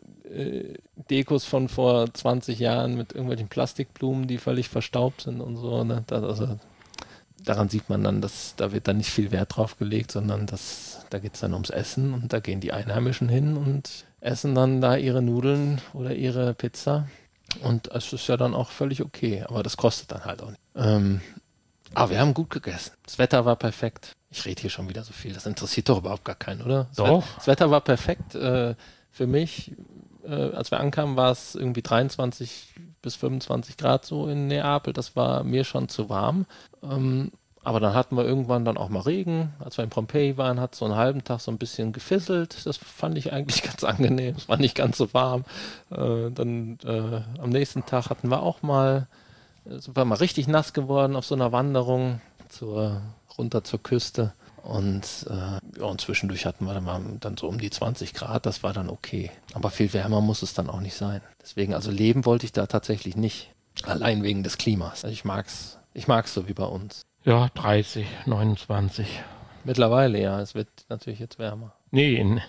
äh, Dekos von vor zwanzig Jahren mit irgendwelchen Plastikblumen, die völlig verstaubt sind und so. Ne? Das, also, daran sieht man dann, dass da wird dann nicht viel Wert drauf gelegt, sondern das, da geht es dann ums Essen und da gehen die Einheimischen hin und essen dann da ihre Nudeln oder ihre Pizza und es ist ja dann auch völlig okay, aber das kostet dann halt auch nicht. Ähm, aber wir haben gut gegessen. Das Wetter war perfekt. Ich rede hier schon wieder so viel, das interessiert doch überhaupt gar keinen, oder? Das, doch. Wetter, das Wetter war perfekt äh, für mich. Äh, als wir ankamen, war es irgendwie dreiundzwanzig bis fünfundzwanzig Grad so in Neapel. Das war mir schon zu warm. Ähm, aber dann hatten wir irgendwann dann auch mal Regen. Als wir in Pompeji waren, hat es so einen halben Tag so ein bisschen gefisselt. Das fand ich eigentlich ganz angenehm. Es war nicht ganz so warm. Äh, dann äh, am nächsten Tag hatten wir auch mal, sind wir mal richtig nass geworden auf so einer Wanderung zur, runter zur Küste. Und, äh, ja, und zwischendurch hatten wir dann, mal dann so um die zwanzig Grad, das war dann okay. Aber viel wärmer muss es dann auch nicht sein. Deswegen, also leben wollte ich da tatsächlich nicht. Allein wegen des Klimas. Ich mag's, ich mag's so wie bei uns. Ja, dreißig, neunundzwanzig. Mittlerweile, ja. Es wird natürlich jetzt wärmer. Nee, in,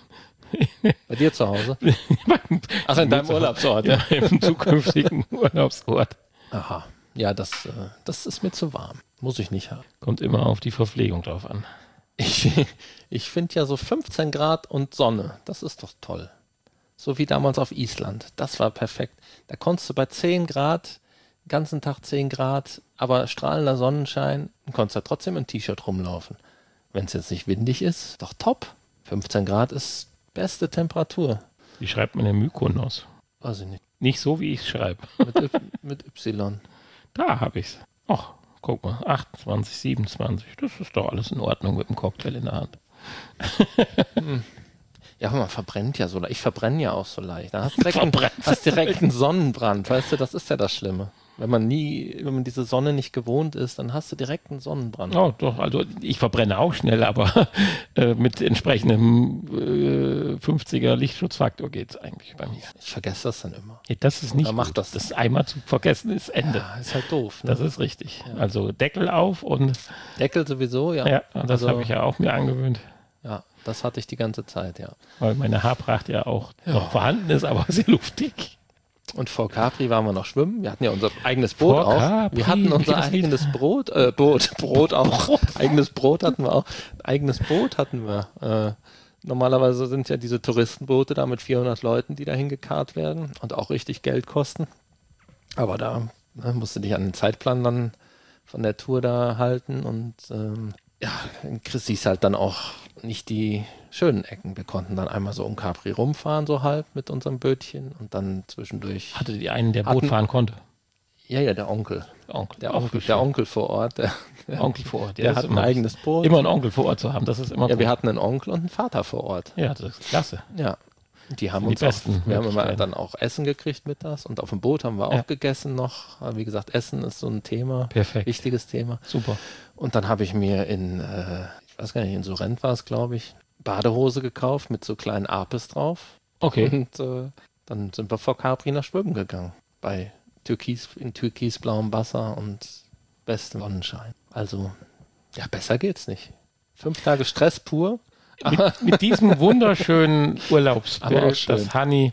bei dir zu Hause? Ach, in deinem Urlaubsort, ja. Im zukünftigen Urlaubsort. Aha. Ja, das, äh, das ist mir zu warm. Muss ich nicht haben. Kommt immer auf die Verpflegung drauf an. Ich, ich finde ja so fünfzehn Grad und Sonne, das ist doch toll. So wie damals auf Island, das war perfekt. Da konntest du bei zehn Grad, den ganzen Tag zehn Grad, aber strahlender Sonnenschein, dann konntest du da trotzdem im T-Shirt rumlaufen. Wenn es jetzt nicht windig ist, doch top. fünfzehn Grad ist beste Temperatur. Wie schreibt man den Mykonos? Weiß ich nicht. Nicht so, wie ich es schreibe. Mit, mit Y. Da habe ich es. Ach. Guck mal, achtundzwanzig, siebenundzwanzig, das ist doch alles in Ordnung mit dem Cocktail in der Hand. Ja, aber man verbrennt ja so leicht. Ich verbrenne ja auch so leicht. Da hast du direkt, einen, hast direkt einen Sonnenbrand, weißt du, das ist ja das Schlimme. Wenn man nie, wenn man diese Sonne nicht gewohnt ist, dann hast du direkt einen Sonnenbrand. Oh, doch, also ich verbrenne auch schnell, aber äh, mit entsprechendem äh, fünfziger Lichtschutzfaktor geht es eigentlich bei mir. Ich vergesse das dann immer. Ja, das ist nicht gut. Macht das. Das einmal zu vergessen ist Ende. Ja, ist halt doof. Ne? Das ist richtig. Ja. Also Deckel auf und... Deckel sowieso, ja. Ja, das also, habe ich ja auch mir angewöhnt. Ja, das hatte ich die ganze Zeit, ja. Weil meine Haarpracht ja auch ja. noch vorhanden ist, aber sehr luftig. Und vor Capri waren wir noch schwimmen. Wir hatten ja unser eigenes Boot vor auch. Capri, wir hatten unser eigenes Brot, äh, Boot, Brot auch. Brot. Eigenes Brot hatten wir auch. Eigenes Boot hatten wir. Äh, normalerweise sind ja diese Touristenboote da mit vierhundert Leuten, die da hingekarrt werden und auch richtig Geld kosten. Aber da ne, musst du dich an den Zeitplan dann von der Tour da halten und ähm, ja, Chris siehst halt dann auch nicht die schönen Ecken. Wir konnten dann einmal so um Capri rumfahren, so halb mit unserem Bötchen und dann zwischendurch. Hatte die einen, der hatten, Boot fahren konnte? Ja, ja, der Onkel. Der Onkel, der Onkel, der Onkel vor Ort. Der, der Onkel vor Ort. Der, der hat ein eigenes Boot. Immer einen Onkel vor Ort zu haben, das ist immer Ja, gut. wir hatten einen Onkel und einen Vater vor Ort. Ja, das ist klasse. Ja, die haben die uns besten auch, wir haben immer dann auch Essen gekriegt mittags und auf dem Boot haben wir auch ja. gegessen noch. Wie gesagt, Essen ist so ein Thema. Perfekt. Wichtiges Thema. Super. Und dann habe ich mir in, äh, ich weiß gar nicht, in Sorrent war es, glaube ich, Badehose gekauft mit so kleinen Apis drauf. Okay. Und äh, dann sind wir vor Capri nach Schwimmen gegangen. Bei Türkis, in türkisblauem Wasser und bestem Sonnenschein. Also, ja, besser geht's nicht. Fünf Tage Stress pur. Mit, mit diesem wunderschönen Aber auch Urlaubsbild, schön. dass Hanni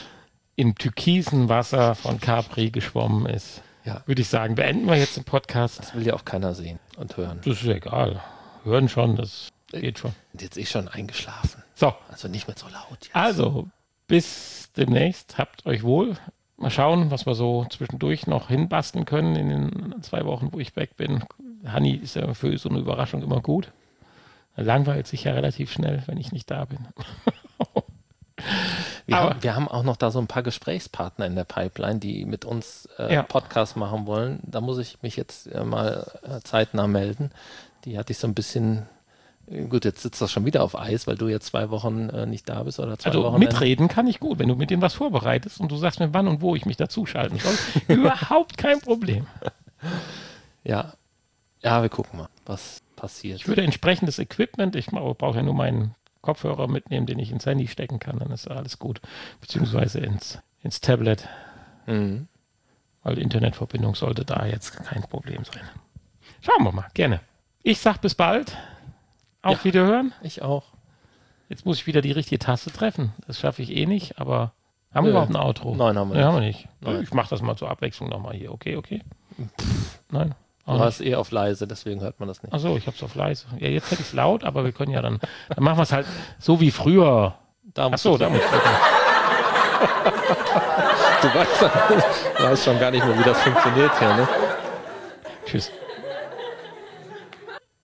im türkisen Wasser von Capri geschwommen ist, Ja. würde ich sagen, beenden wir jetzt den Podcast. Das will ja auch keiner sehen und hören. Das ist egal. Hören schon, das geht schon. Und jetzt ist schon eingeschlafen. So, Also nicht mehr so laut. Jetzt. also bis demnächst. Habt euch wohl. Mal schauen, was wir so zwischendurch noch hinbasteln können in den zwei Wochen, wo ich weg bin. Hanni ist ja für so eine Überraschung immer gut. Er langweilt sich ja relativ schnell, wenn ich nicht da bin. Wir, Aber, haben, wir haben auch noch da so ein paar Gesprächspartner in der Pipeline, die mit uns äh, Ja. Podcast machen wollen. Da muss ich mich jetzt äh, mal äh, zeitnah melden. Die hatte ich so ein bisschen, äh, gut, jetzt sitzt das schon wieder auf Eis, weil du jetzt zwei Wochen äh, nicht da bist oder zwei also Wochen. mitreden kann ich gut, wenn du mit denen was vorbereitest und du sagst mir, wann und wo ich mich dazuschalten soll. Überhaupt kein Problem. Ja. Ja, wir gucken mal, was passiert. Ich würde entsprechendes Equipment, ich brauche ja nur meinen Kopfhörer mitnehmen, den ich ins Handy stecken kann, dann ist alles gut. Beziehungsweise ins, ins Tablet. Mhm. Weil Internetverbindung sollte da jetzt kein Problem sein. Schauen wir mal, gerne. Ich sag bis bald. Auf Ja. Wiederhören. Ich auch. Jetzt muss ich wieder die richtige Taste treffen. Das schaffe ich eh nicht, aber haben Nö. wir überhaupt ein Outro? Nein, haben wir Nee, nicht. haben wir nicht. Nein. Ich mache das mal zur Abwechslung nochmal hier. Okay, okay. Nein. Du Auch hast eh auf leise, deswegen hört man das nicht. Achso, ich hab's auf leise. Ja, jetzt hätte ich es laut, aber wir können ja dann, dann machen wir es halt so wie früher. Da musst Achso, du, da muss ich drücken. du weißt, du weißt schon gar nicht mehr, wie das funktioniert hier, ne? Tschüss.